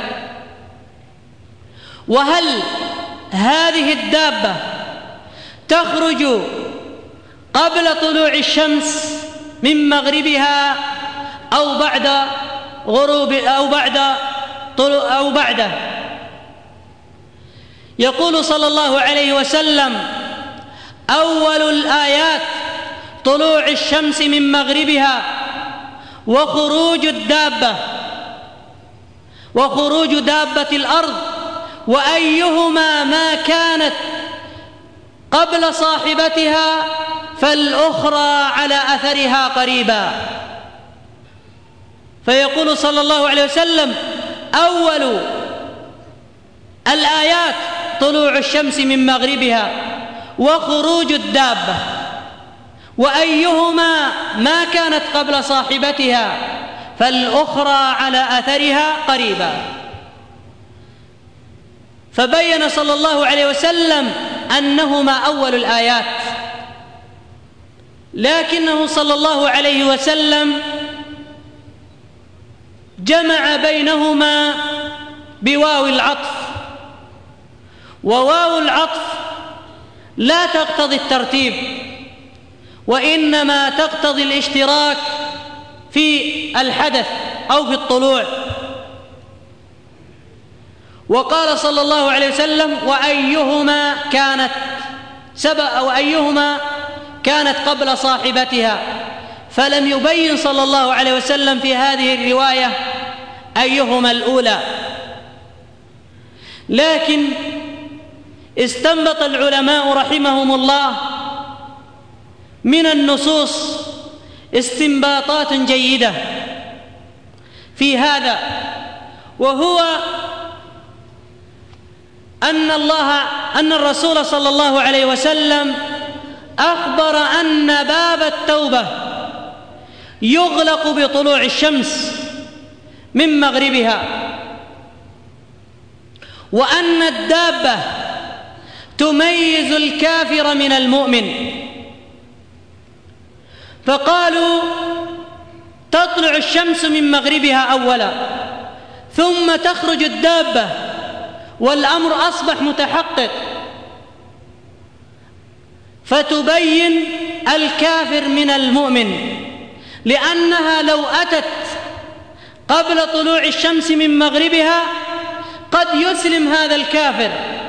وهل هذه الدابة تخرج قبل طلوع الشمس من مغربها أو بعد غروب أو بعده؟ يقول صلى الله عليه وسلم: أول الآيات طلوع الشمس من مغربها وخروج دابة الأرض، وأيهما ما كانت قبل صاحبتها فالأخرى على أثرها قريبا. فيقول صلى الله عليه وسلم: أول الآيات طلوع الشمس من مغربها وخروج الدابة، وأيهما ما كانت قبل صاحبتها فالأخرى على أثرها قريبا. فبين صلى الله عليه وسلم أنهما أول الآيات، لكنه صلى الله عليه وسلم جمع بينهما بواو العطف، وواو العطف لا تقتضي الترتيب، وإنما تقتضي الاشتراك في الحدث أو في الطلوع. وقال صلى الله عليه وسلم: وأيهما كانت قبل صاحبتها، فلم يبين صلى الله عليه وسلم في هذه الرواية أيهما الأولى. لكن استنبط العلماء رحمهم الله من النصوص استنباطات جيدة في هذا، وهو أن الرسول صلى الله عليه وسلم أخبر أن باب التوبة يغلق بطلوع الشمس من مغربها، وأن الدابة تميز الكافر من المؤمن. فقالوا: تطلع الشمس من مغربها أولا ثم تخرج الدابة، والأمر أصبح متحقق، فتبين الكافر من المؤمن، لأنها لو أتت قبل طلوع الشمس من مغربها قد يسلم هذا الكافر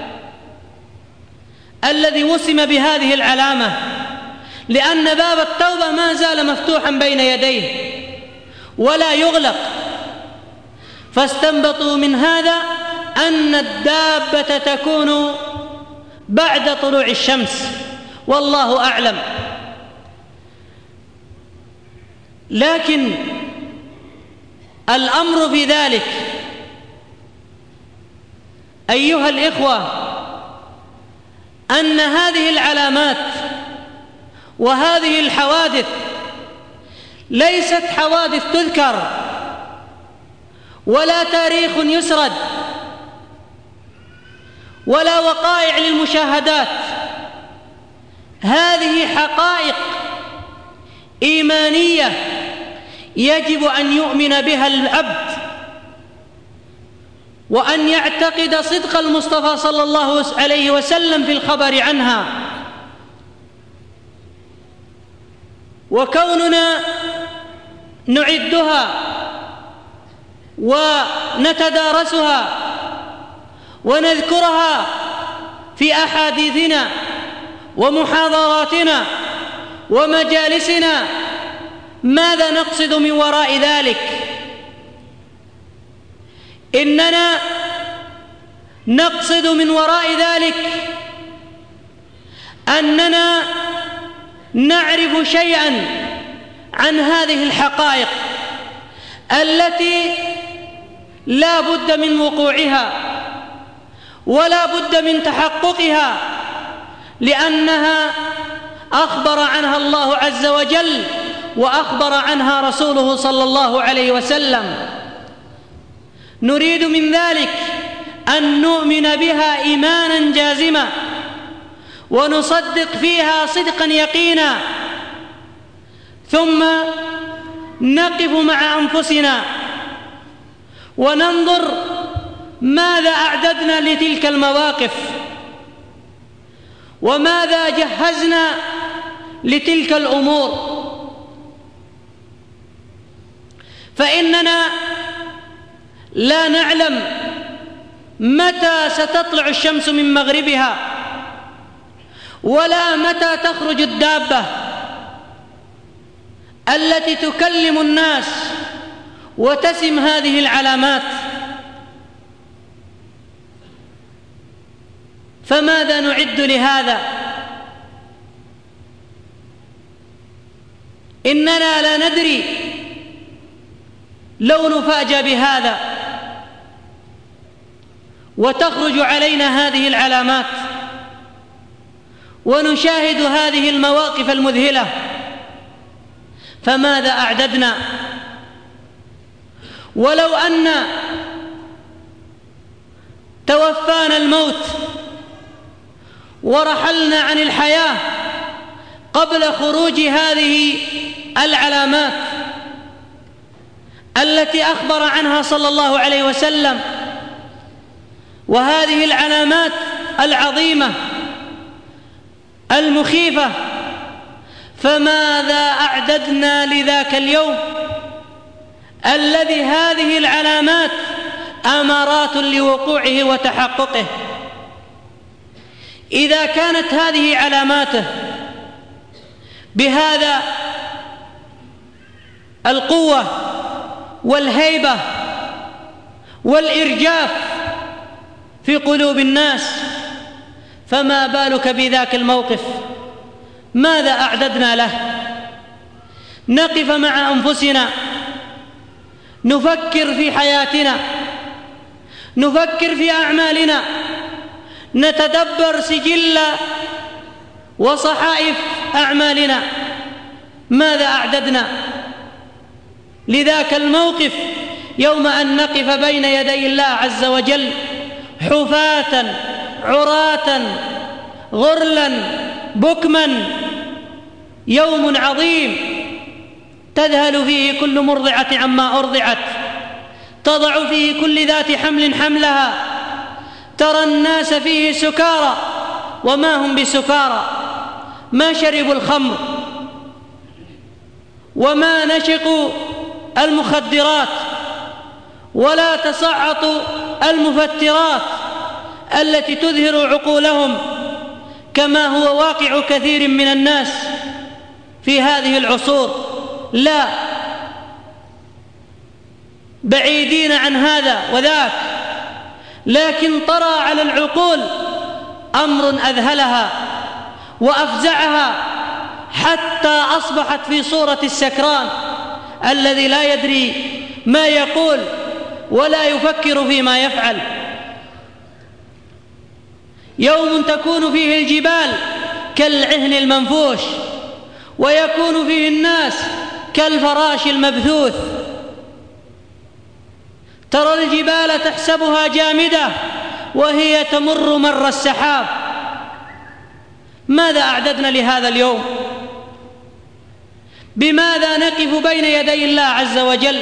الذي وسم بهذه العلامة، لأن باب التوبة ما زال مفتوحا بين يديه ولا يغلق. فاستنبطوا من هذا أن الدابة تكون بعد طلوع الشمس، والله أعلم. لكن الأمر في ذلك أيها الإخوة أن هذه العلامات وهذه الحوادث ليست حوادث تذكر ولا تاريخ يسرد ولا وقائع للمشاهدات، هذه حقائق إيمانية يجب أن يؤمن بها العبد، وأن يعتقد صدق المصطفى صلى الله عليه وسلم في الخبر عنها. وكوننا نعدها ونتدارسها ونذكرها في أحاديثنا ومحاضراتنا ومجالسنا، ماذا نقصد من وراء ذلك؟ إننا نقصد من وراء ذلك أننا نعرف شيئا عن هذه الحقائق التي لا بد من وقوعها ولا بد من تحققها، لأنها أخبر عنها الله عز وجل وأخبر عنها رسوله صلى الله عليه وسلم. نريد من ذلك أن نؤمن بها إيمانا جازما ونصدق فيها صدقا يقينا، ثم نقف مع أنفسنا وننظر ماذا أعددنا لتلك المواقف وماذا جهزنا لتلك الأمور، فإننا لا نعلم متى ستطلع الشمس من مغربها ولا متى تخرج الدابة التي تكلم الناس وتسم هذه العلامات. فماذا نعد لهذا؟ إننا لا ندري لو نفاجأ بهذا وتخرج علينا هذه العلامات ونشاهد هذه المواقف المذهلة، فماذا أعددنا؟ ولو أن توفانا الموت ورحلنا عن الحياة قبل خروج هذه العلامات التي أخبر عنها صلى الله عليه وسلم، وهذه العلامات العظيمة المخيفة، فماذا أعددنا لذاك اليوم الذي هذه العلامات أمارات لوقوعه وتحققه؟ إذا كانت هذه علاماته بهذا القوة والهيبة والإرجاف في قلوب الناس، فما بالك بذاك الموقف؟ ماذا أعددنا له؟ نقف مع أنفسنا، نفكر في حياتنا، نفكر في أعمالنا، نتدبر سجل وصحائف أعمالنا، ماذا أعددنا لذاك الموقف يوم أن نقف بين يدي الله عز وجل حفاة عراة غرلا بكما، يوم عظيم تذهل فيه كل مرضعة عما أرضعت، تضع فيه كل ذات حمل حملها، ترى الناس فيه سكارى وما هم بسكارى، ما شربوا الخمر وما نشقوا المخدرات ولا تصعطوا المفترات التي تذهل عقولهم كما هو واقع كثير من الناس في هذه العصور. لا، بعيدين عن هذا وذاك، لكن طرى على العقول أمر أذهلها وأفزعها حتى أصبحت في صورة السكران الذي لا يدري ما يقول ولا يفكر فيما يفعل. يوم تكون فيه الجبال كالعهن المنفوش ويكون فيه الناس كالفراش المبثوث، ترى الجبال تحسبها جامدة وهي تمر مر السحاب. ماذا أعددنا لهذا اليوم؟ بماذا نقف بين يدي الله عز وجل؟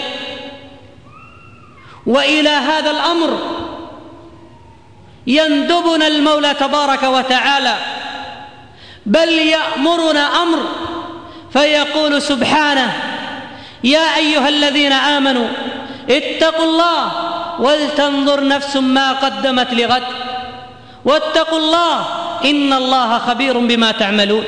وإلى هذا الأمر يندبنا المولى تبارك وتعالى، بل يأمرنا أمر فيقول سبحانه: يا أيها الذين آمنوا اتقوا الله ولتنظر نفس ما قدمت لغد واتقوا الله إن الله خبير بما تعملون.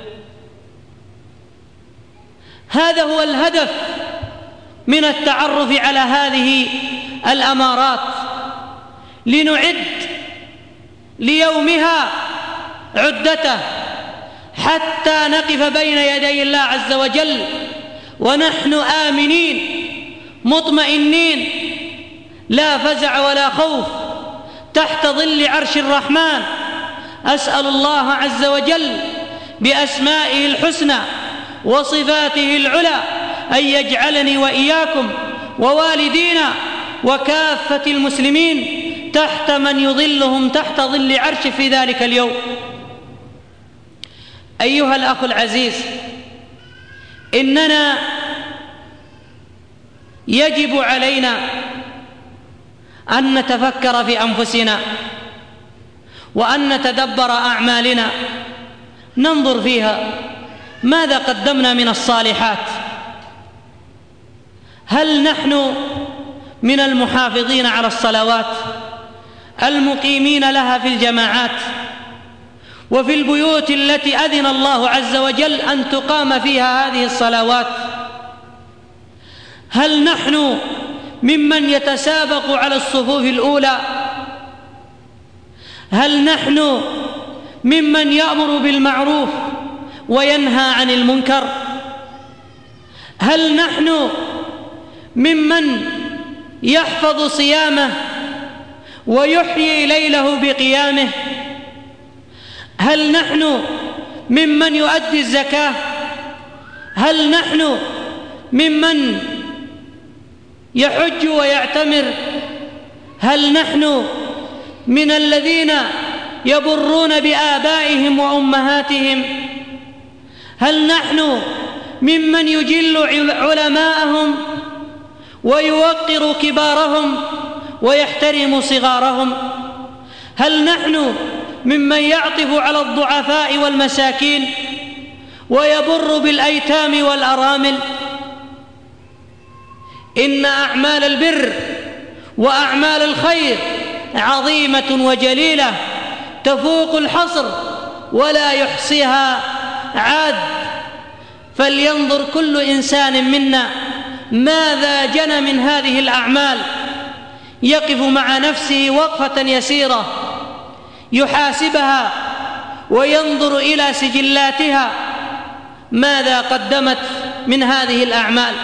هذا هو الهدف من التعرف على هذه الأمارات، لنعد ليومها عدته حتى نقف بين يدي الله عز وجل ونحن آمنين مطمئنين، لا فزع ولا خوف، تحت ظل عرش الرحمن. أسأل الله عز وجل بأسمائه الحسنى وصفاته العلى أن يجعلني وإياكم ووالدينا وكافة المسلمين تحت من يظلهم تحت ظل عرشه في ذلك اليوم. أيها الأخ العزيز، إننا يجب علينا أن نتفكر في أنفسنا وأن نتدبر أعمالنا، ننظر فيها ماذا قدمنا من الصالحات. هل نحن من المحافظين على الصلوات، المقيمين لها في الجماعات وفي البيوت التي أذن الله عز وجل أن تقام فيها هذه الصلوات؟ هل نحن ممن يتسابق على الصفوف الأولى؟ هل نحن ممن يأمر بالمعروف وينهى عن المنكر؟ هل نحن ممن يحفظ صيامه ويحيي ليله بقيامه؟ هل نحن ممن يؤدي الزكاة؟ هل نحن ممن يحج ويعتمر؟ هل نحن من الذين يبرون بآبائهم وأمهاتهم؟ هل نحن ممن يجل علماءهم ويوقر كبارهم ويحترم صغارهم؟ هل نحن ممن يعطف على الضعفاء والمساكين ويبر بالأيتام والأرامل؟ إن أعمال البر وأعمال الخير عظيمة وجليلة تفوق الحصر ولا يحصيها عاد، فلينظر كل إنسان منا ماذا جنى من هذه الأعمال، يقف مع نفسه وقفة يسيرة يحاسبها وينظر إلى سجلاتها ماذا قدمت من هذه الأعمال.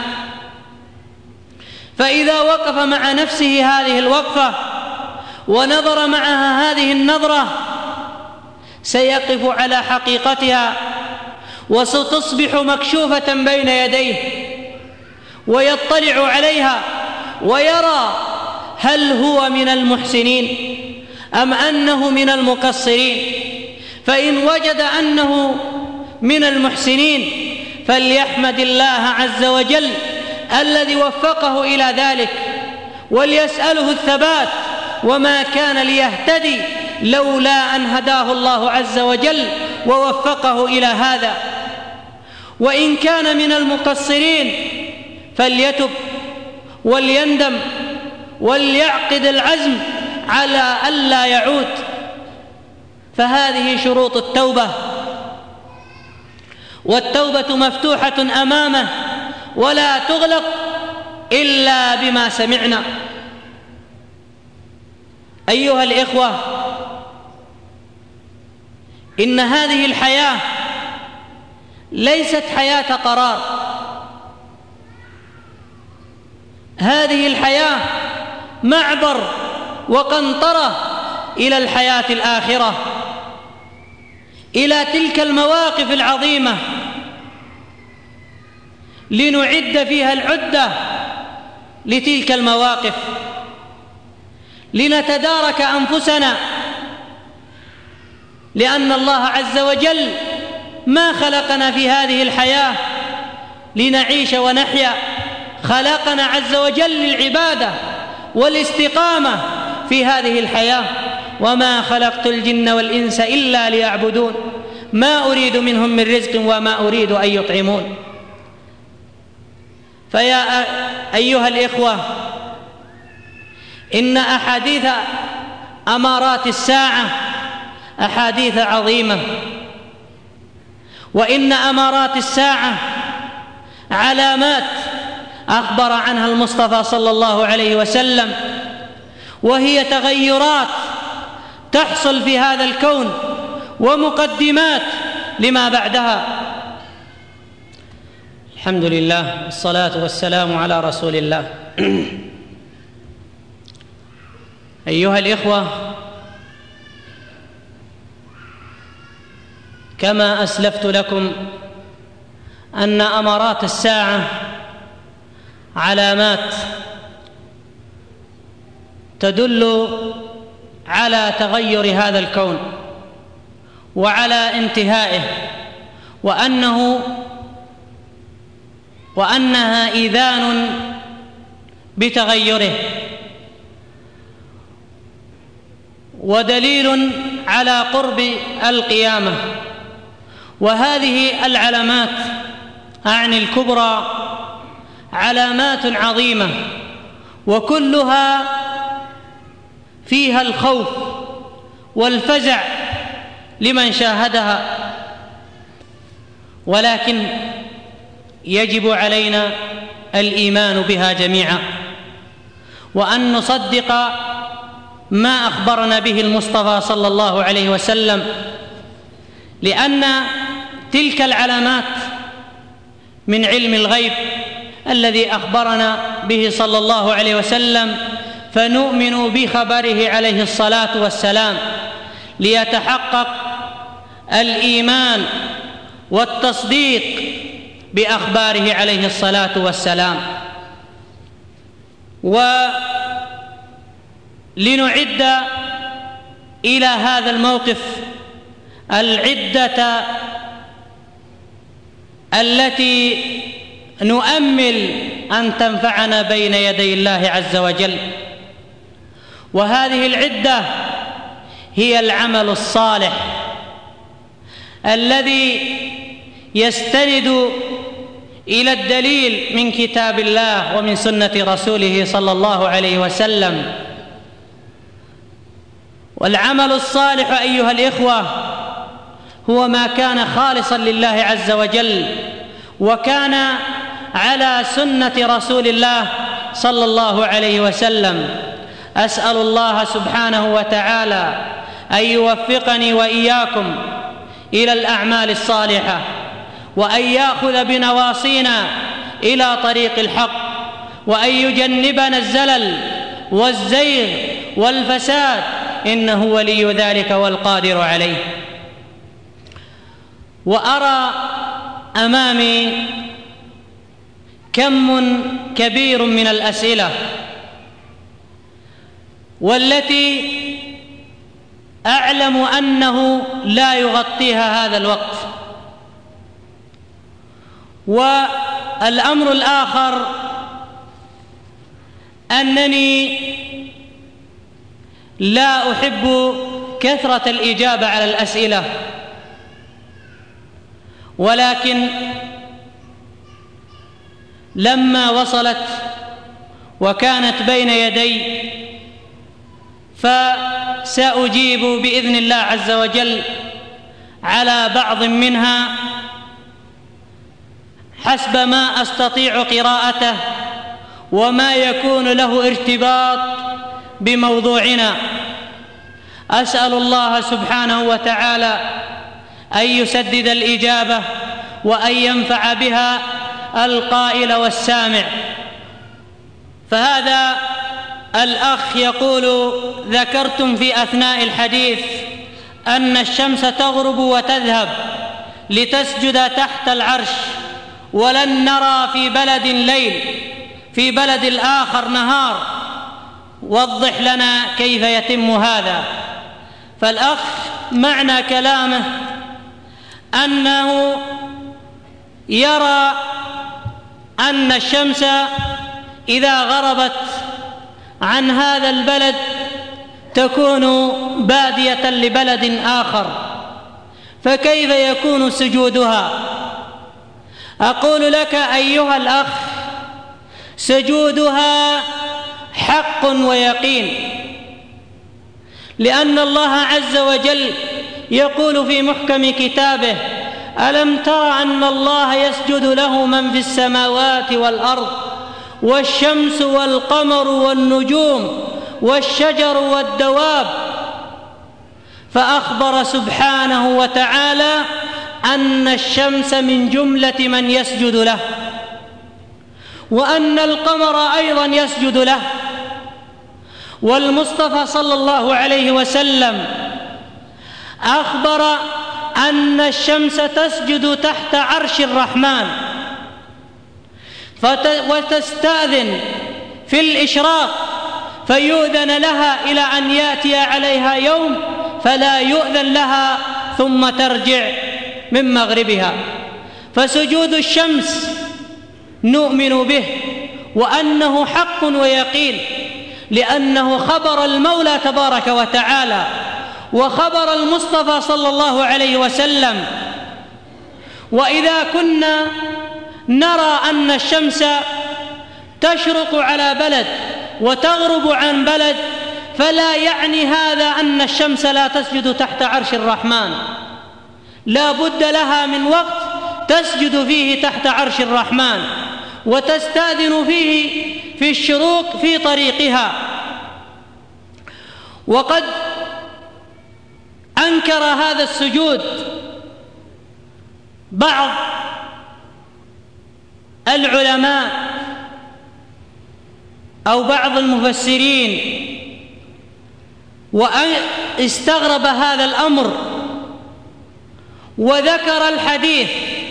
فإذا وقف مع نفسه هذه الوقفة ونظر معها هذه النظرة سيقف على حقيقتها وستصبح مكشوفة بين يديه ويطلع عليها ويرى هل هو من المحسنين أم أنه من المقصرين. فإن وجد أنه من المحسنين فليحمد الله عز وجل الذي وفقه إلى ذلك وليسأله الثبات، وما كان ليهتدي لولا أن هداه الله عز وجل ووفقه إلى هذا. وإن كان من المقصرين فليتب وليندم وليعقد العزم على ألا يعود. فهذه شروط التوبة، والتوبة مفتوحة أمامه ولا تغلق إلا بما سمعنا. أيها الإخوة، إن هذه الحياة ليست حياة قرار، هذه الحياة معبر وقنطرة إلى الحياة الآخرة، إلى تلك المواقف العظيمة لنعد فيها العدة لتلك المواقف، لنتدارك أنفسنا، لأن الله عز وجل ما خلقنا في هذه الحياة لنعيش ونحيا، خلقنا عز وجل للعبادة والاستقامة في هذه الحياة. وما خلقت الجن والإنس إلا ليعبدون ما أريد منهم من رزق وما أريد أن يطعمون. فيا أيها الإخوة، إن أحاديث أمارات الساعة أحاديث عظيمة، وإن أمارات الساعة علامات أخبر عنها المصطفى صلى الله عليه وسلم، وهي تغيرات تحصل في هذا الكون ومقدمات لما بعدها. الحمد لله والصلاة والسلام على رسول الله. أيها الإخوة، كما أسلفت لكم أن أمارات الساعة علامات تدل على تغير هذا الكون وعلى انتهائه، وأنه وأنها إذان بتغيره، ودليل على قرب القيامة. وهذه العلامات أعني الكبرى علامات عظيمة، وكلها فيها الخوف والفزع لمن شاهدها، ولكن يجب علينا الإيمان بها جميعا، وأن نصدق ما أخبرنا به المصطفى صلى الله عليه وسلم، لأن تلك العلامات من علم الغيب الذي أخبرنا به صلى الله عليه وسلم، فنؤمن بخبره عليه الصلاة والسلام ليتحقق الإيمان والتصديق بأخباره عليه الصلاة والسلام. ولنعد إلى هذا الموقف العدة التي نؤمل أن تنفعنا بين يدي الله عز وجل، وهذه العدة هي العمل الصالح الذي يستند إلى الدليل من كتاب الله ومن سنة رسوله صلى الله عليه وسلم. والعمل الصالح أيها الإخوة هو ما كان خالصا لله عز وجل، وكان على سنة رسول الله صلى الله عليه وسلم. أسأل الله سبحانه وتعالى أن يوفقني وإياكم إلى الأعمال الصالحة، وأن يأخذ بنواصينا إلى طريق الحق، وأن يجنبنا الزلل والزيغ والفساد، إنه ولي ذلك والقادر عليه. وأرى أمامي كم كبير من الأسئلة، والتي أعلم أنه لا يغطيها هذا الوقت. والأمر الآخر أنني لا أحب كثرة الإجابة على الأسئلة، ولكن لما وصلت وكانت بين يدي فسأجيب بإذن الله عز وجل على بعض منها حسب ما أستطيع قراءته وما يكون له ارتباط بموضوعنا. أسأل الله سبحانه وتعالى أن يسدد الإجابة وأن ينفع بها القائل والسامع. فهذا الأخ يقول: ذكرتم في أثناء الحديث أن الشمس تغرب وتذهب لتسجد تحت العرش، ولن نرى في بلد ليل، في بلد الآخر نهار، وضح لنا كيف يتم هذا. فالأخ معنى كلامه أنه يرى أن الشمس إذا غربت عن هذا البلد تكون بادية لبلد آخر، فكيف يكون سجودها؟ أقول لك أيها الأخ: سجودها حق ويقين، لأن الله عز وجل يقول في محكم كتابه: ألم تر أن الله يسجد له من في السماوات والأرض والشمس والقمر والنجوم والشجر والدواب. فأخبر سبحانه وتعالى أن الشمس من جملة من يسجد له، وأن القمر أيضا يسجد له. والمصطفى صلى الله عليه وسلم أخبر أن الشمس تسجد تحت عرش الرحمن، وتستأذن في الإشراق فيؤذن لها إلى أن يأتي عليها يوم فلا يؤذن لها ثم ترجع من مغربها. فسجود الشمس نؤمن به وأنه حق ويقين، لأنه خبر المولى تبارك وتعالى وخبر المصطفى صلى الله عليه وسلم. وإذا كنا نرى أن الشمس تشرق على بلد وتغرب عن بلد، فلا يعني هذا أن الشمس لا تسجد تحت عرش الرحمن، لا بد لها من وقت تسجد فيه تحت عرش الرحمن وتستأذن فيه في الشروق في طريقها. وقد أنكر هذا السجود بعض العلماء أو بعض المفسرين، واستغرب هذا الأمر وذكر الحديث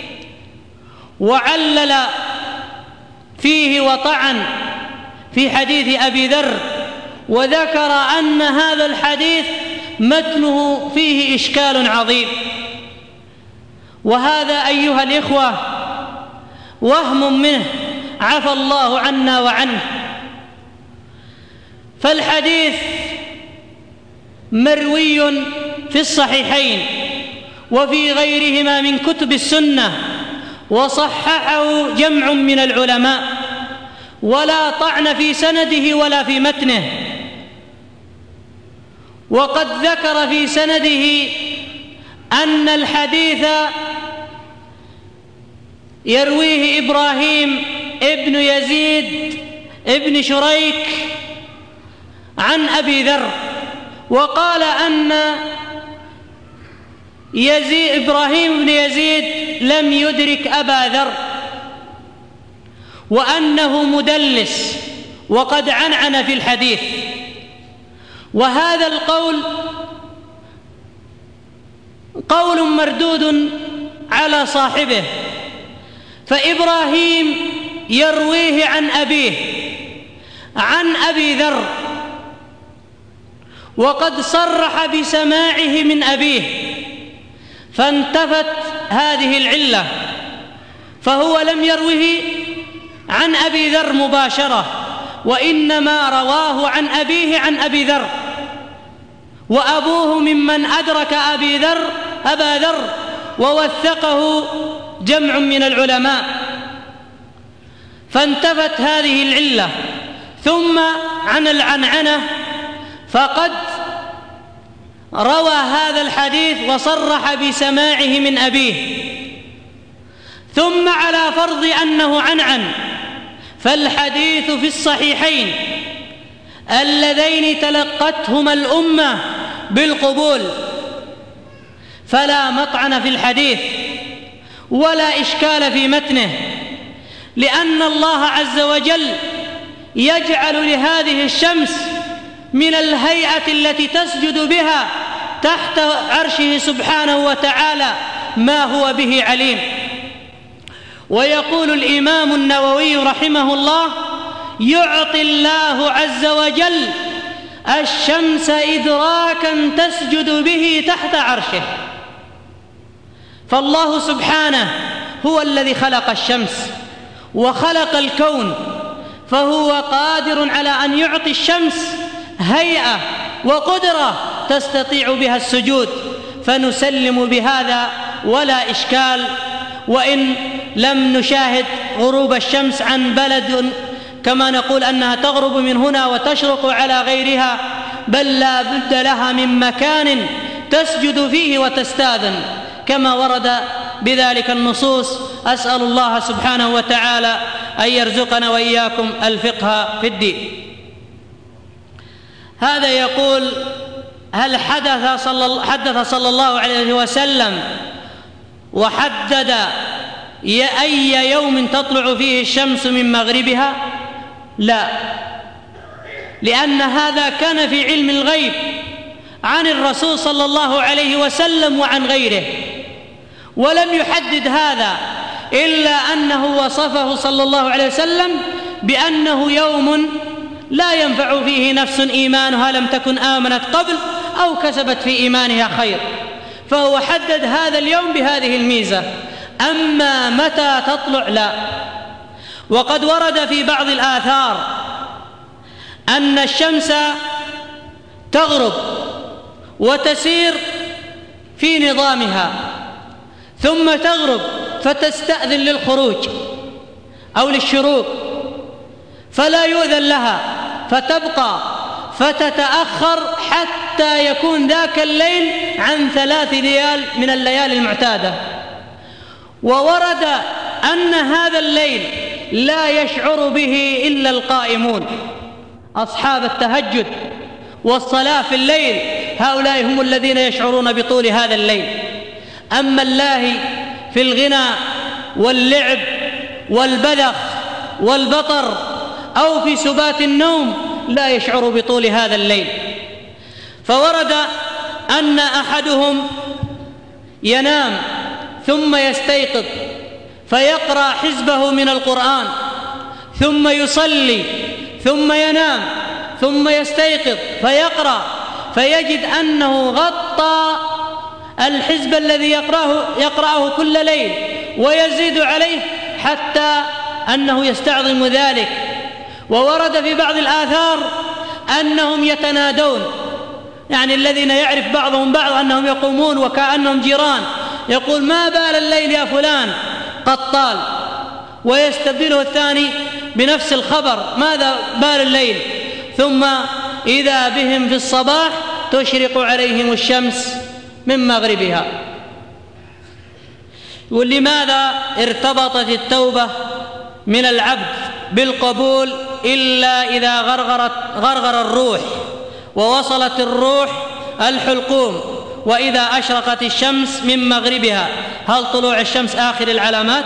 وعلل فيه وطعن في حديث أبي ذر، وذكر أن هذا الحديث متنه فيه إشكال عظيم. وهذا أيها الإخوة وهم منه، عفى الله عنا وعنه. فالحديث مروي في الصحيحين وفي غيرهما من كتب السنة، وصححه جمع من العلماء، ولا طعن في سنده ولا في متنه. وقد ذكر في سنده أن الحديث يرويه إبراهيم ابن يزيد ابن شريك عن أبي ذر، وقال أن إبراهيم بن يزيد لم يدرك أبا ذر وأنه مدلس وقد عنعن في الحديث. وهذا القول قول مردود على صاحبه، فإبراهيم يرويه عن أبيه عن أبي ذر، وقد صرح بسماعه من أبيه، فانتفت هذه العلة، فهو لم يروه عن أبي ذر مباشرة، وإنما رواه عن أبيه عن أبي ذر، وأبوه ممن أدرك أبا ذر ووثقه جمع من العلماء، فانتفت هذه العلة. ثم عن العنعنة، فقد روى هذا الحديث وصرح بسماعه من أبيه، ثم على فرض أنه عنعن، فالحديث في الصحيحين اللذين تلقتهما الأمة بالقبول، فلا مطعن في الحديث ولا إشكال في متنه، لأن الله عز وجل يجعل لهذه الشمس من الهيئة التي تسجد بها تحت عرشه سبحانه وتعالى ما هو به عليم. ويقول الإمام النووي رحمه الله: يعطي الله عز وجل الشمس إدراكا تسجد به تحت عرشه. فالله سبحانه هو الذي خلق الشمس وخلق الكون، فهو قادر على أن يعطي الشمس هيئة وقدرة تستطيع بها السجود، فنسلم بهذا ولا إشكال. وإن لم نشاهد غروب الشمس عن بلد كما نقول أنها تغرب من هنا وتشرق على غيرها، بل لا بد لها من مكان تسجد فيه وتستاذن كما ورد بذلك النصوص. أسأل الله سبحانه وتعالى أن يرزقنا وإياكم الفقه في الدين. هذا يقول: هل حدث صلى الله عليه وسلم وحدد أي يوم تطلع فيه الشمس من مغربها؟ لا، لأن هذا كان في علم الغيب عن الرسول صلى الله عليه وسلم وعن غيره، ولم يحدد هذا إلا أنه وصفه صلى الله عليه وسلم بأنه يوم لا ينفع فيه نفس إيمانها لم تكن آمنت قبل أو كسبت في إيمانها خير، فهو حدد هذا اليوم بهذه الميزة. أما متى تطلع لا. وقد ورد في بعض الآثار أن الشمس تغرب وتسير في نظامها ثم تغرب فتستأذن للخروج أو للشروق فلا يؤذن لها فتبقى فتتأخر حتى يكون ذاك الليل عن 3 ليال من الليالي المعتادة. وورد أن هذا الليل لا يشعر به إلا القائمون، أصحاب التهجد والصلاة في الليل، هؤلاء هم الذين يشعرون بطول هذا الليل. أما اللاهي في الغنى واللعب والبذخ والبطر أو في سبات النوم لا يشعر بطول هذا الليل. فورد أن أحدهم ينام ثم يستيقظ فيقرأ حزبه من القرآن ثم يصلي ثم ينام ثم يستيقظ فيقرأ فيجد أنه غطى الحزب الذي يقرأه كل ليل ويزيد عليه حتى أنه يستعظم ذلك. وورد في بعض الآثار أنهم يتنادون، يعني الذين يعرف بعضهم بعض أنهم يقومون وكأنهم جيران، يقول ما بال الليل يا فلان قد طال، ويستبدله الثاني بنفس الخبر ماذا بال الليل، ثم إذا بهم في الصباح تشرق عليهم الشمس من مغربها. ولماذا ارتبطت التوبة من العبد بالقبول إلا إذا غرغر الروح ووصلت الروح الحلقوم وإذا أشرقت الشمس من مغربها؟ هل طلوع الشمس آخر العلامات؟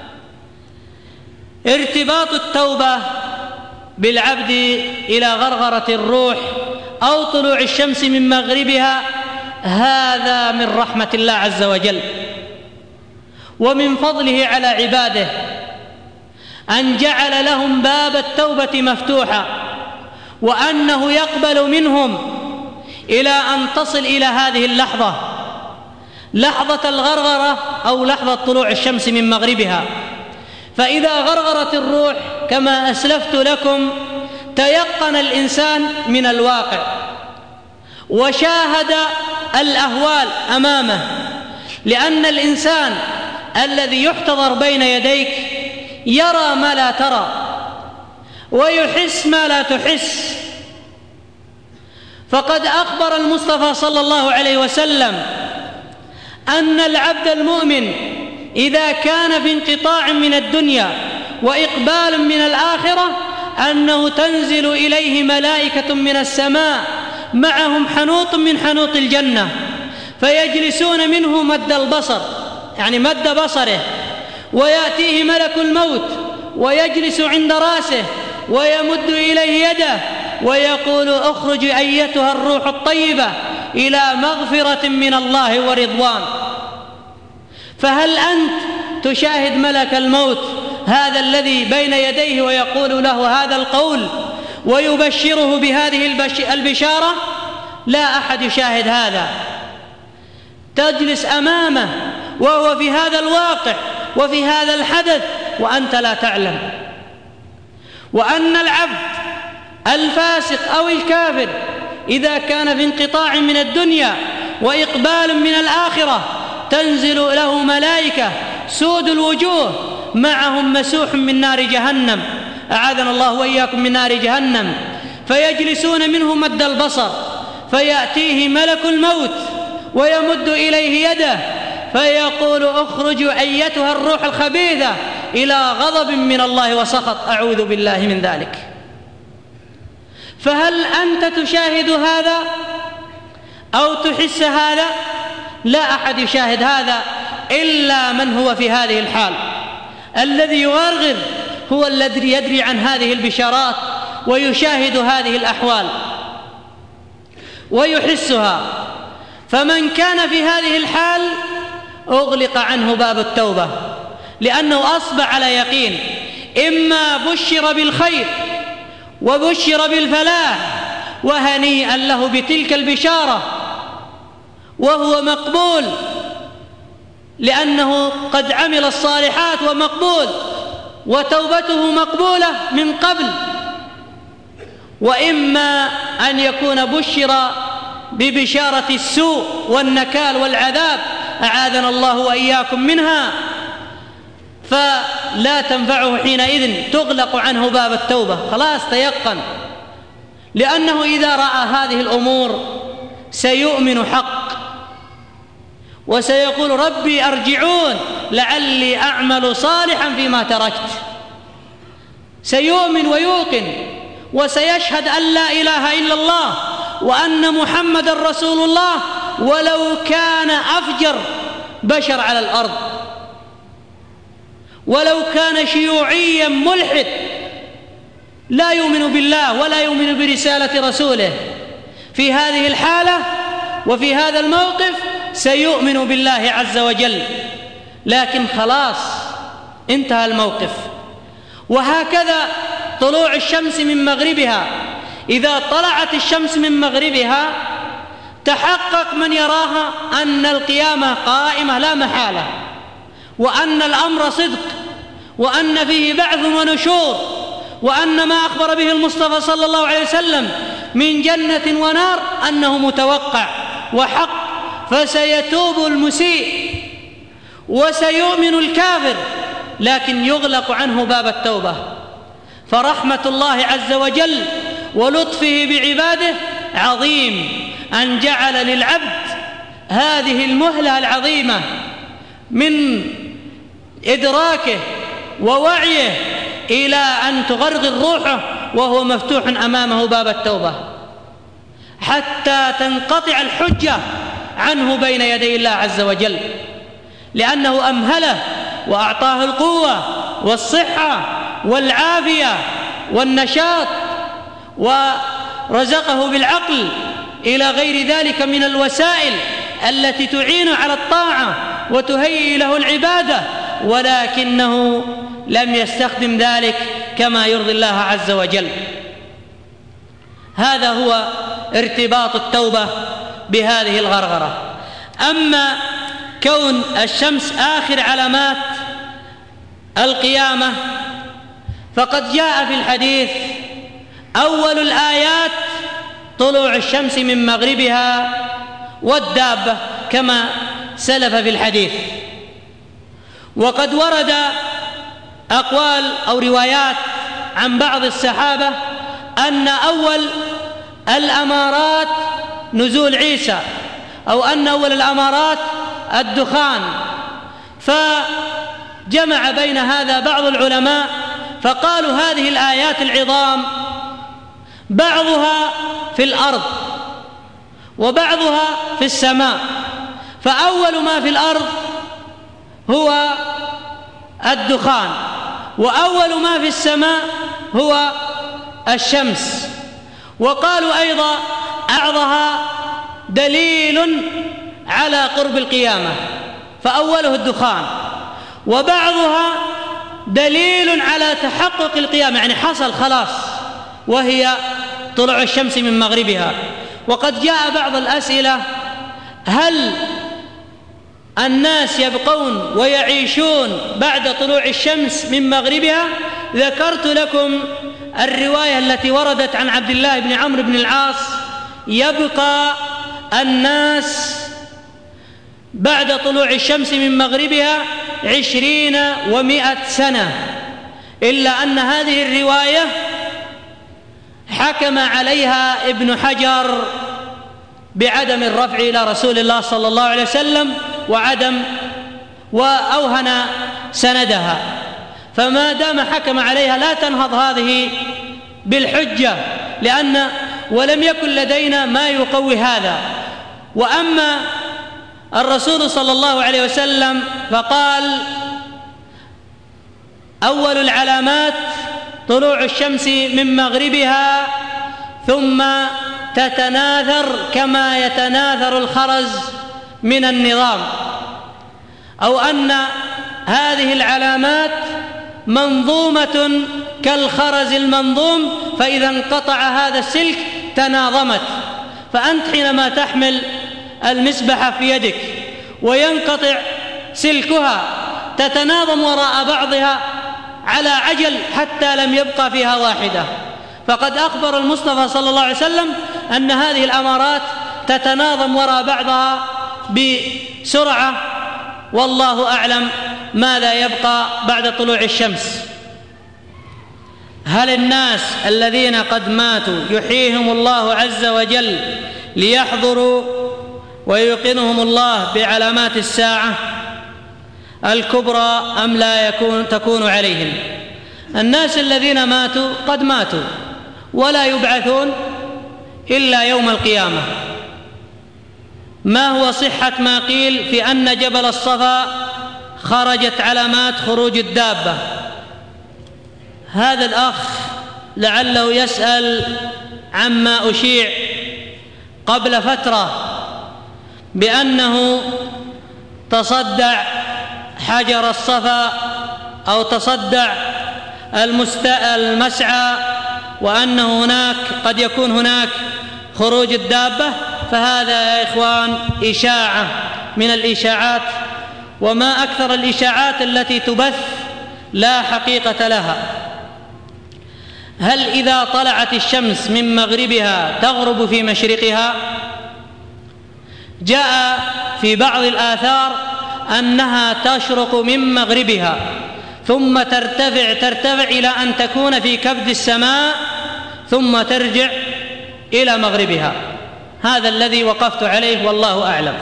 ارتباط التوبة بالعبد إلى غرغرة الروح أو طلوع الشمس من مغربها هذا من رحمة الله عز وجل ومن فضله على عباده أن جعل لهم باب التوبة مفتوحا، وأنه يقبل منهم إلى أن تصل إلى هذه اللحظة، لحظة الغرغرة أو لحظة طلوع الشمس من مغربها. فإذا غرغرت الروح كما أسلفت لكم تيقن الإنسان من الواقع وشاهد الأهوال أمامه، لأن الإنسان الذي يحتضر بين يديك يرى ما لا ترى ويحس ما لا تحس. فقد أخبر المصطفى صلى الله عليه وسلم أن العبد المؤمن إذا كان في انقطاع من الدنيا وإقبال من الآخرة أنه تنزل إليه ملائكة من السماء معهم حنوط من حنوط الجنة فيجلسون منه مد البصر، يعني مد بصره، ويأتيه ملك الموت ويجلس عند رأسه ويمد إليه يده ويقول اخرج أيتها الروح الطيبة إلى مغفرة من الله ورضوان. فهل أنت تشاهد ملك الموت هذا الذي بين يديه ويقول له هذا القول ويبشره بهذه البشارة؟ لا أحد يشاهد هذا، تجلس أمامه وهو في هذا الواقع وفي هذا الحدث وأنت لا تعلم. وأن العبد الفاسق أو الكافر إذا كان في انقطاع من الدنيا وإقبال من الآخرة تنزل له ملائكة سود الوجوه معهم مسوح من نار جهنم، أعاذنا الله وإياكم من نار جهنم، فيجلسون منه مد البصر فيأتيه ملك الموت ويمد إليه يده فيقول اخرج أيتها الروح الخبيثة إلى غضب من الله وسخط، أعوذ بالله من ذلك. فهل أنت تشاهد هذا أو تحس هذا؟ لا أحد يشاهد هذا إلا من هو في هذه الحال. الذي يغرغر هو الذي يدري عن هذه البشارات ويشاهد هذه الأحوال ويحسها. فمن كان في هذه الحال أغلق عنه باب التوبة، لأنه أصبح على يقين، إما بشر بالخير وبشر بالفلاح وهنيئا له بتلك البشارة وهو مقبول لأنه قد عمل الصالحات ومقبول، وتوبته مقبولة من قبل، وإما أن يكون بشر ببشارة السوء والنكال والعذاب، أعاذنا الله وإياكم منها، فلا تنفعه حينئذ، تغلق عنه باب التوبة، خلاص تيقن، لأنه إذا رأى هذه الأمور سيؤمن حق وسيقول ربي أرجعون لعلي أعمل صالحا فيما تركت، سيؤمن ويوقن وسيشهد أن لا إله إلا الله وأن محمد رسول الله، ولو كان أفجر بشر على الأرض، ولو كان شيوعيا ملحد لا يؤمن بالله ولا يؤمن برسالة رسوله، في هذه الحالة وفي هذا الموقف سيؤمن بالله عز وجل، لكن خلاص انتهى الموقف. وهكذا طلوع الشمس من مغربها، إذا طلعت الشمس من مغربها تحقق من يراها أن القيامة قائمة لا محالة، وأن الأمر صدق، وأن فيه بعث ونشور، وأن ما أخبر به المصطفى صلى الله عليه وسلم من جنة ونار أنه متوقع وحق، فسيتوب المسيء وسيؤمن الكافر، لكن يغلق عنه باب التوبة. فرحمة الله عز وجل ولطفه بعباده عظيم، أن جعل للعبد هذه المهلة العظيمة من إدراكه ووعيه إلى أن تغرغر روحه وهو مفتوح أمامه باب التوبة، حتى تنقطع الحجة عنه بين يدي الله عز وجل، لأنه أمهله وأعطاه القوة والصحة والعافية والنشاط، ورزقه بالعقل إلى غير ذلك من الوسائل التي تعين على الطاعة وتهيئ له العبادة، ولكنه لم يستخدم ذلك كما يرضي الله عز وجل. هذا هو ارتباط التوبة بهذه الغرغرة. أما كون الشمس آخر علامات القيامة فقد جاء في الحديث أول الآيات طلوع الشمس من مغربها والدابة كما سلف في الحديث. وقد ورد أقوال أو روايات عن بعض الصحابة أن أول الأمارات نزول عيسى، أو أن أول الأمارات الدخان، فجمع بين هذا بعض العلماء فقالوا هذه الآيات العظام بعضها في الأرض وبعضها في السماء، فأول ما في الأرض هو الدخان، وأول ما في السماء هو الشمس. وقالوا أيضا بعضها دليل على قرب القيامة فأوله الدخان، وبعضها دليل على تحقق القيامة، يعني حصل خلاص، وهي طلوع الشمس من مغربها. وقد جاء بعض الأسئلة: هل الناس يبقون ويعيشون بعد طلوع الشمس من مغربها؟ ذكرت لكم الرواية التي وردت عن عبد الله بن عمرو بن العاص: يبقى الناس بعد طلوع الشمس من مغربها 20 و100 سنة، إلا أن هذه الرواية حكم عليها ابن حجر بعدم الرفع إلى رسول الله صلى الله عليه وسلم وأوهن سندها، فما دام حكم عليها لا تنهض هذه بالحجة، ولم يكن لدينا ما يقوي هذا. وأما الرسول صلى الله عليه وسلم فقال: أول العلامات طلوع الشمس من مغربها ثم تتناثر كما يتناثر الخرز من النظام، أو أن هذه العلامات منظومة كالخرز المنظوم، فإذا انقطع هذا السلك تناظمت، فأنت حينما تحمل المسبحة في يدك وينقطع سلكها تتناظم وراء بعضها على عجل حتى لم يبقى فيها واحدة. فقد أخبر المصطفى صلى الله عليه وسلم أن هذه الأمارات تتناظم وراء بعضها بسرعة، والله أعلم ماذا يبقى بعد طلوع الشمس. هل الناس الذين قد ماتوا يحييهم الله عز وجل ليحضروا ويوقنهم الله بعلامات الساعة الكبرى أم لا تكون عليهم؟ الناس الذين ماتوا قد ماتوا ولا يبعثون إلا يوم القيامة. ما هو صحة ما قيل في أن جبل الصفا خرجت علامات خروج الدابة؟ هذا الأخ لعله يسأل عما أشيع قبل فترة بأنه تصدع حجر الصفا أو تصدع المسعى، وأن هناك قد يكون هناك خروج الدابة. فهذا يا إخوان إشاعة من الإشاعات، وما أكثر الإشاعات التي تبث لا حقيقة لها. هل إذا طلعت الشمس من مغربها تغرب في مشرقها؟ جاء في بعض الآثار أنها تشرق من مغربها ثم ترتفع إلى أن تكون في كبد السماء ثم ترجع إلى مغربها. هذا الذي وقفت عليه والله أعلم.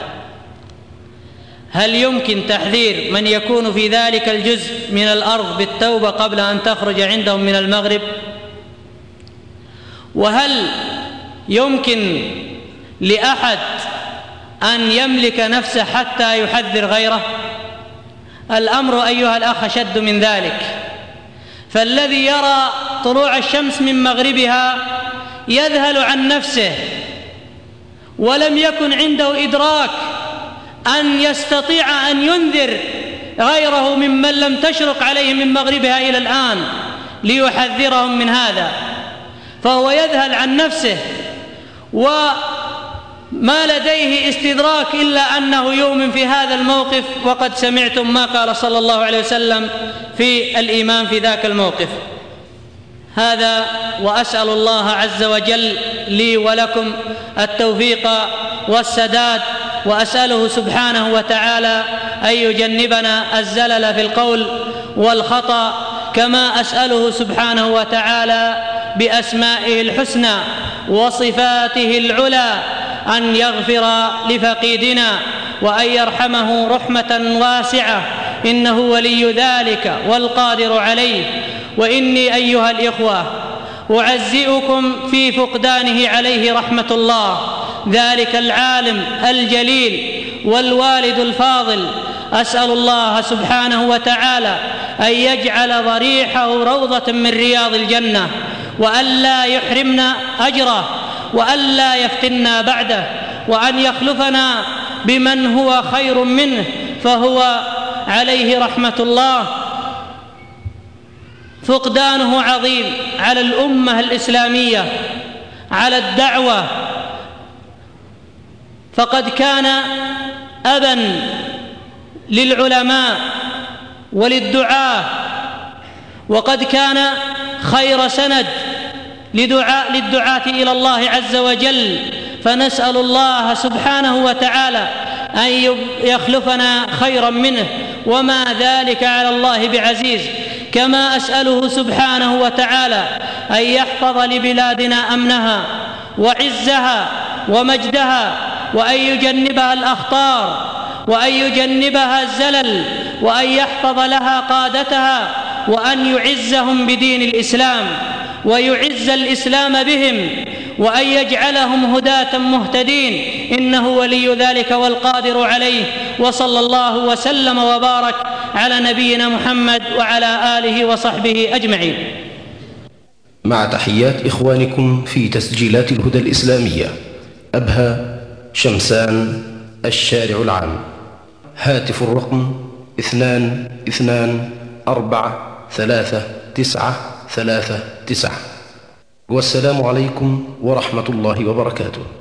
هل يمكن تحذير من يكون في ذلك الجزء من الأرض بالتوبة قبل أن تخرج عندهم من المغرب؟ وهل يمكن لأحد أن يملك نفسه حتى يحذر غيره؟ الأمر أيها الأخ أشد من ذلك. فالذي يرى طلوع الشمس من مغربها يذهل عن نفسه ولم يكن عنده إدراك أن يستطيع أن ينذر غيره ممن لم تشرق عليه من مغربها إلى الآن ليحذرهم من هذا، فهو يذهل عن نفسه وما لديه استدراك إلا أنه يؤمن في هذا الموقف. وقد سمعتم ما قال صلى الله عليه وسلم في الإيمان في ذاك الموقف. هذا، وأسأل الله عز وجل لي ولكم التوفيق والسداد، وأسأله سبحانه وتعالى أن يجنبنا الزلل في القول والخطأ، كما أسأله سبحانه وتعالى بأسمائه الحسنى وصفاته العلى أن يغفر لفقيدنا وأن يرحمه رحمة واسعة، إنه ولي ذلك والقادر عليه. وإني أيها الإخوة أعزئكم في فقدانه عليه رحمة الله، ذلك العالم الجليل والوالد الفاضل. أسأل الله سبحانه وتعالى أن يجعل ضريحه روضة من رياض الجنة، وألا يحرمنا أجره، وألا يفتنا بعده، وأن يخلفنا بمن هو خير منه، فهو عليه رحمة الله. فقدانه عظيم على الأمة الإسلامية، على الدعوة، فقد كان أبا للعلماء وللدعاة، وقد كان خير سند للدعاة إلى الله عز وجل. فنسأل الله سبحانه وتعالى أن يخلفنا خيرا منه، وما ذلك على الله بعزيز. كما أسأله سبحانه وتعالى أن يحفظ لبلادنا أمنها وعزها ومجدها، وأن يجنبها الأخطار، وأن يجنبها الزلل، وأن يحفظ لها قادتها، وأن يعزهم بدين الإسلام ويعز الإسلام بهم، وأن يجعلهم هداة مهتدين، إنه ولي ذلك والقادر عليه. وصلى الله وسلم وبارك على نبينا محمد وعلى آله وصحبه أجمعين. مع تحيات إخوانكم في تسجيلات الهدى الإسلامية، أبها شمسان، الشارع العام. هاتف الرقم 22433939. والسلام عليكم ورحمة الله وبركاته.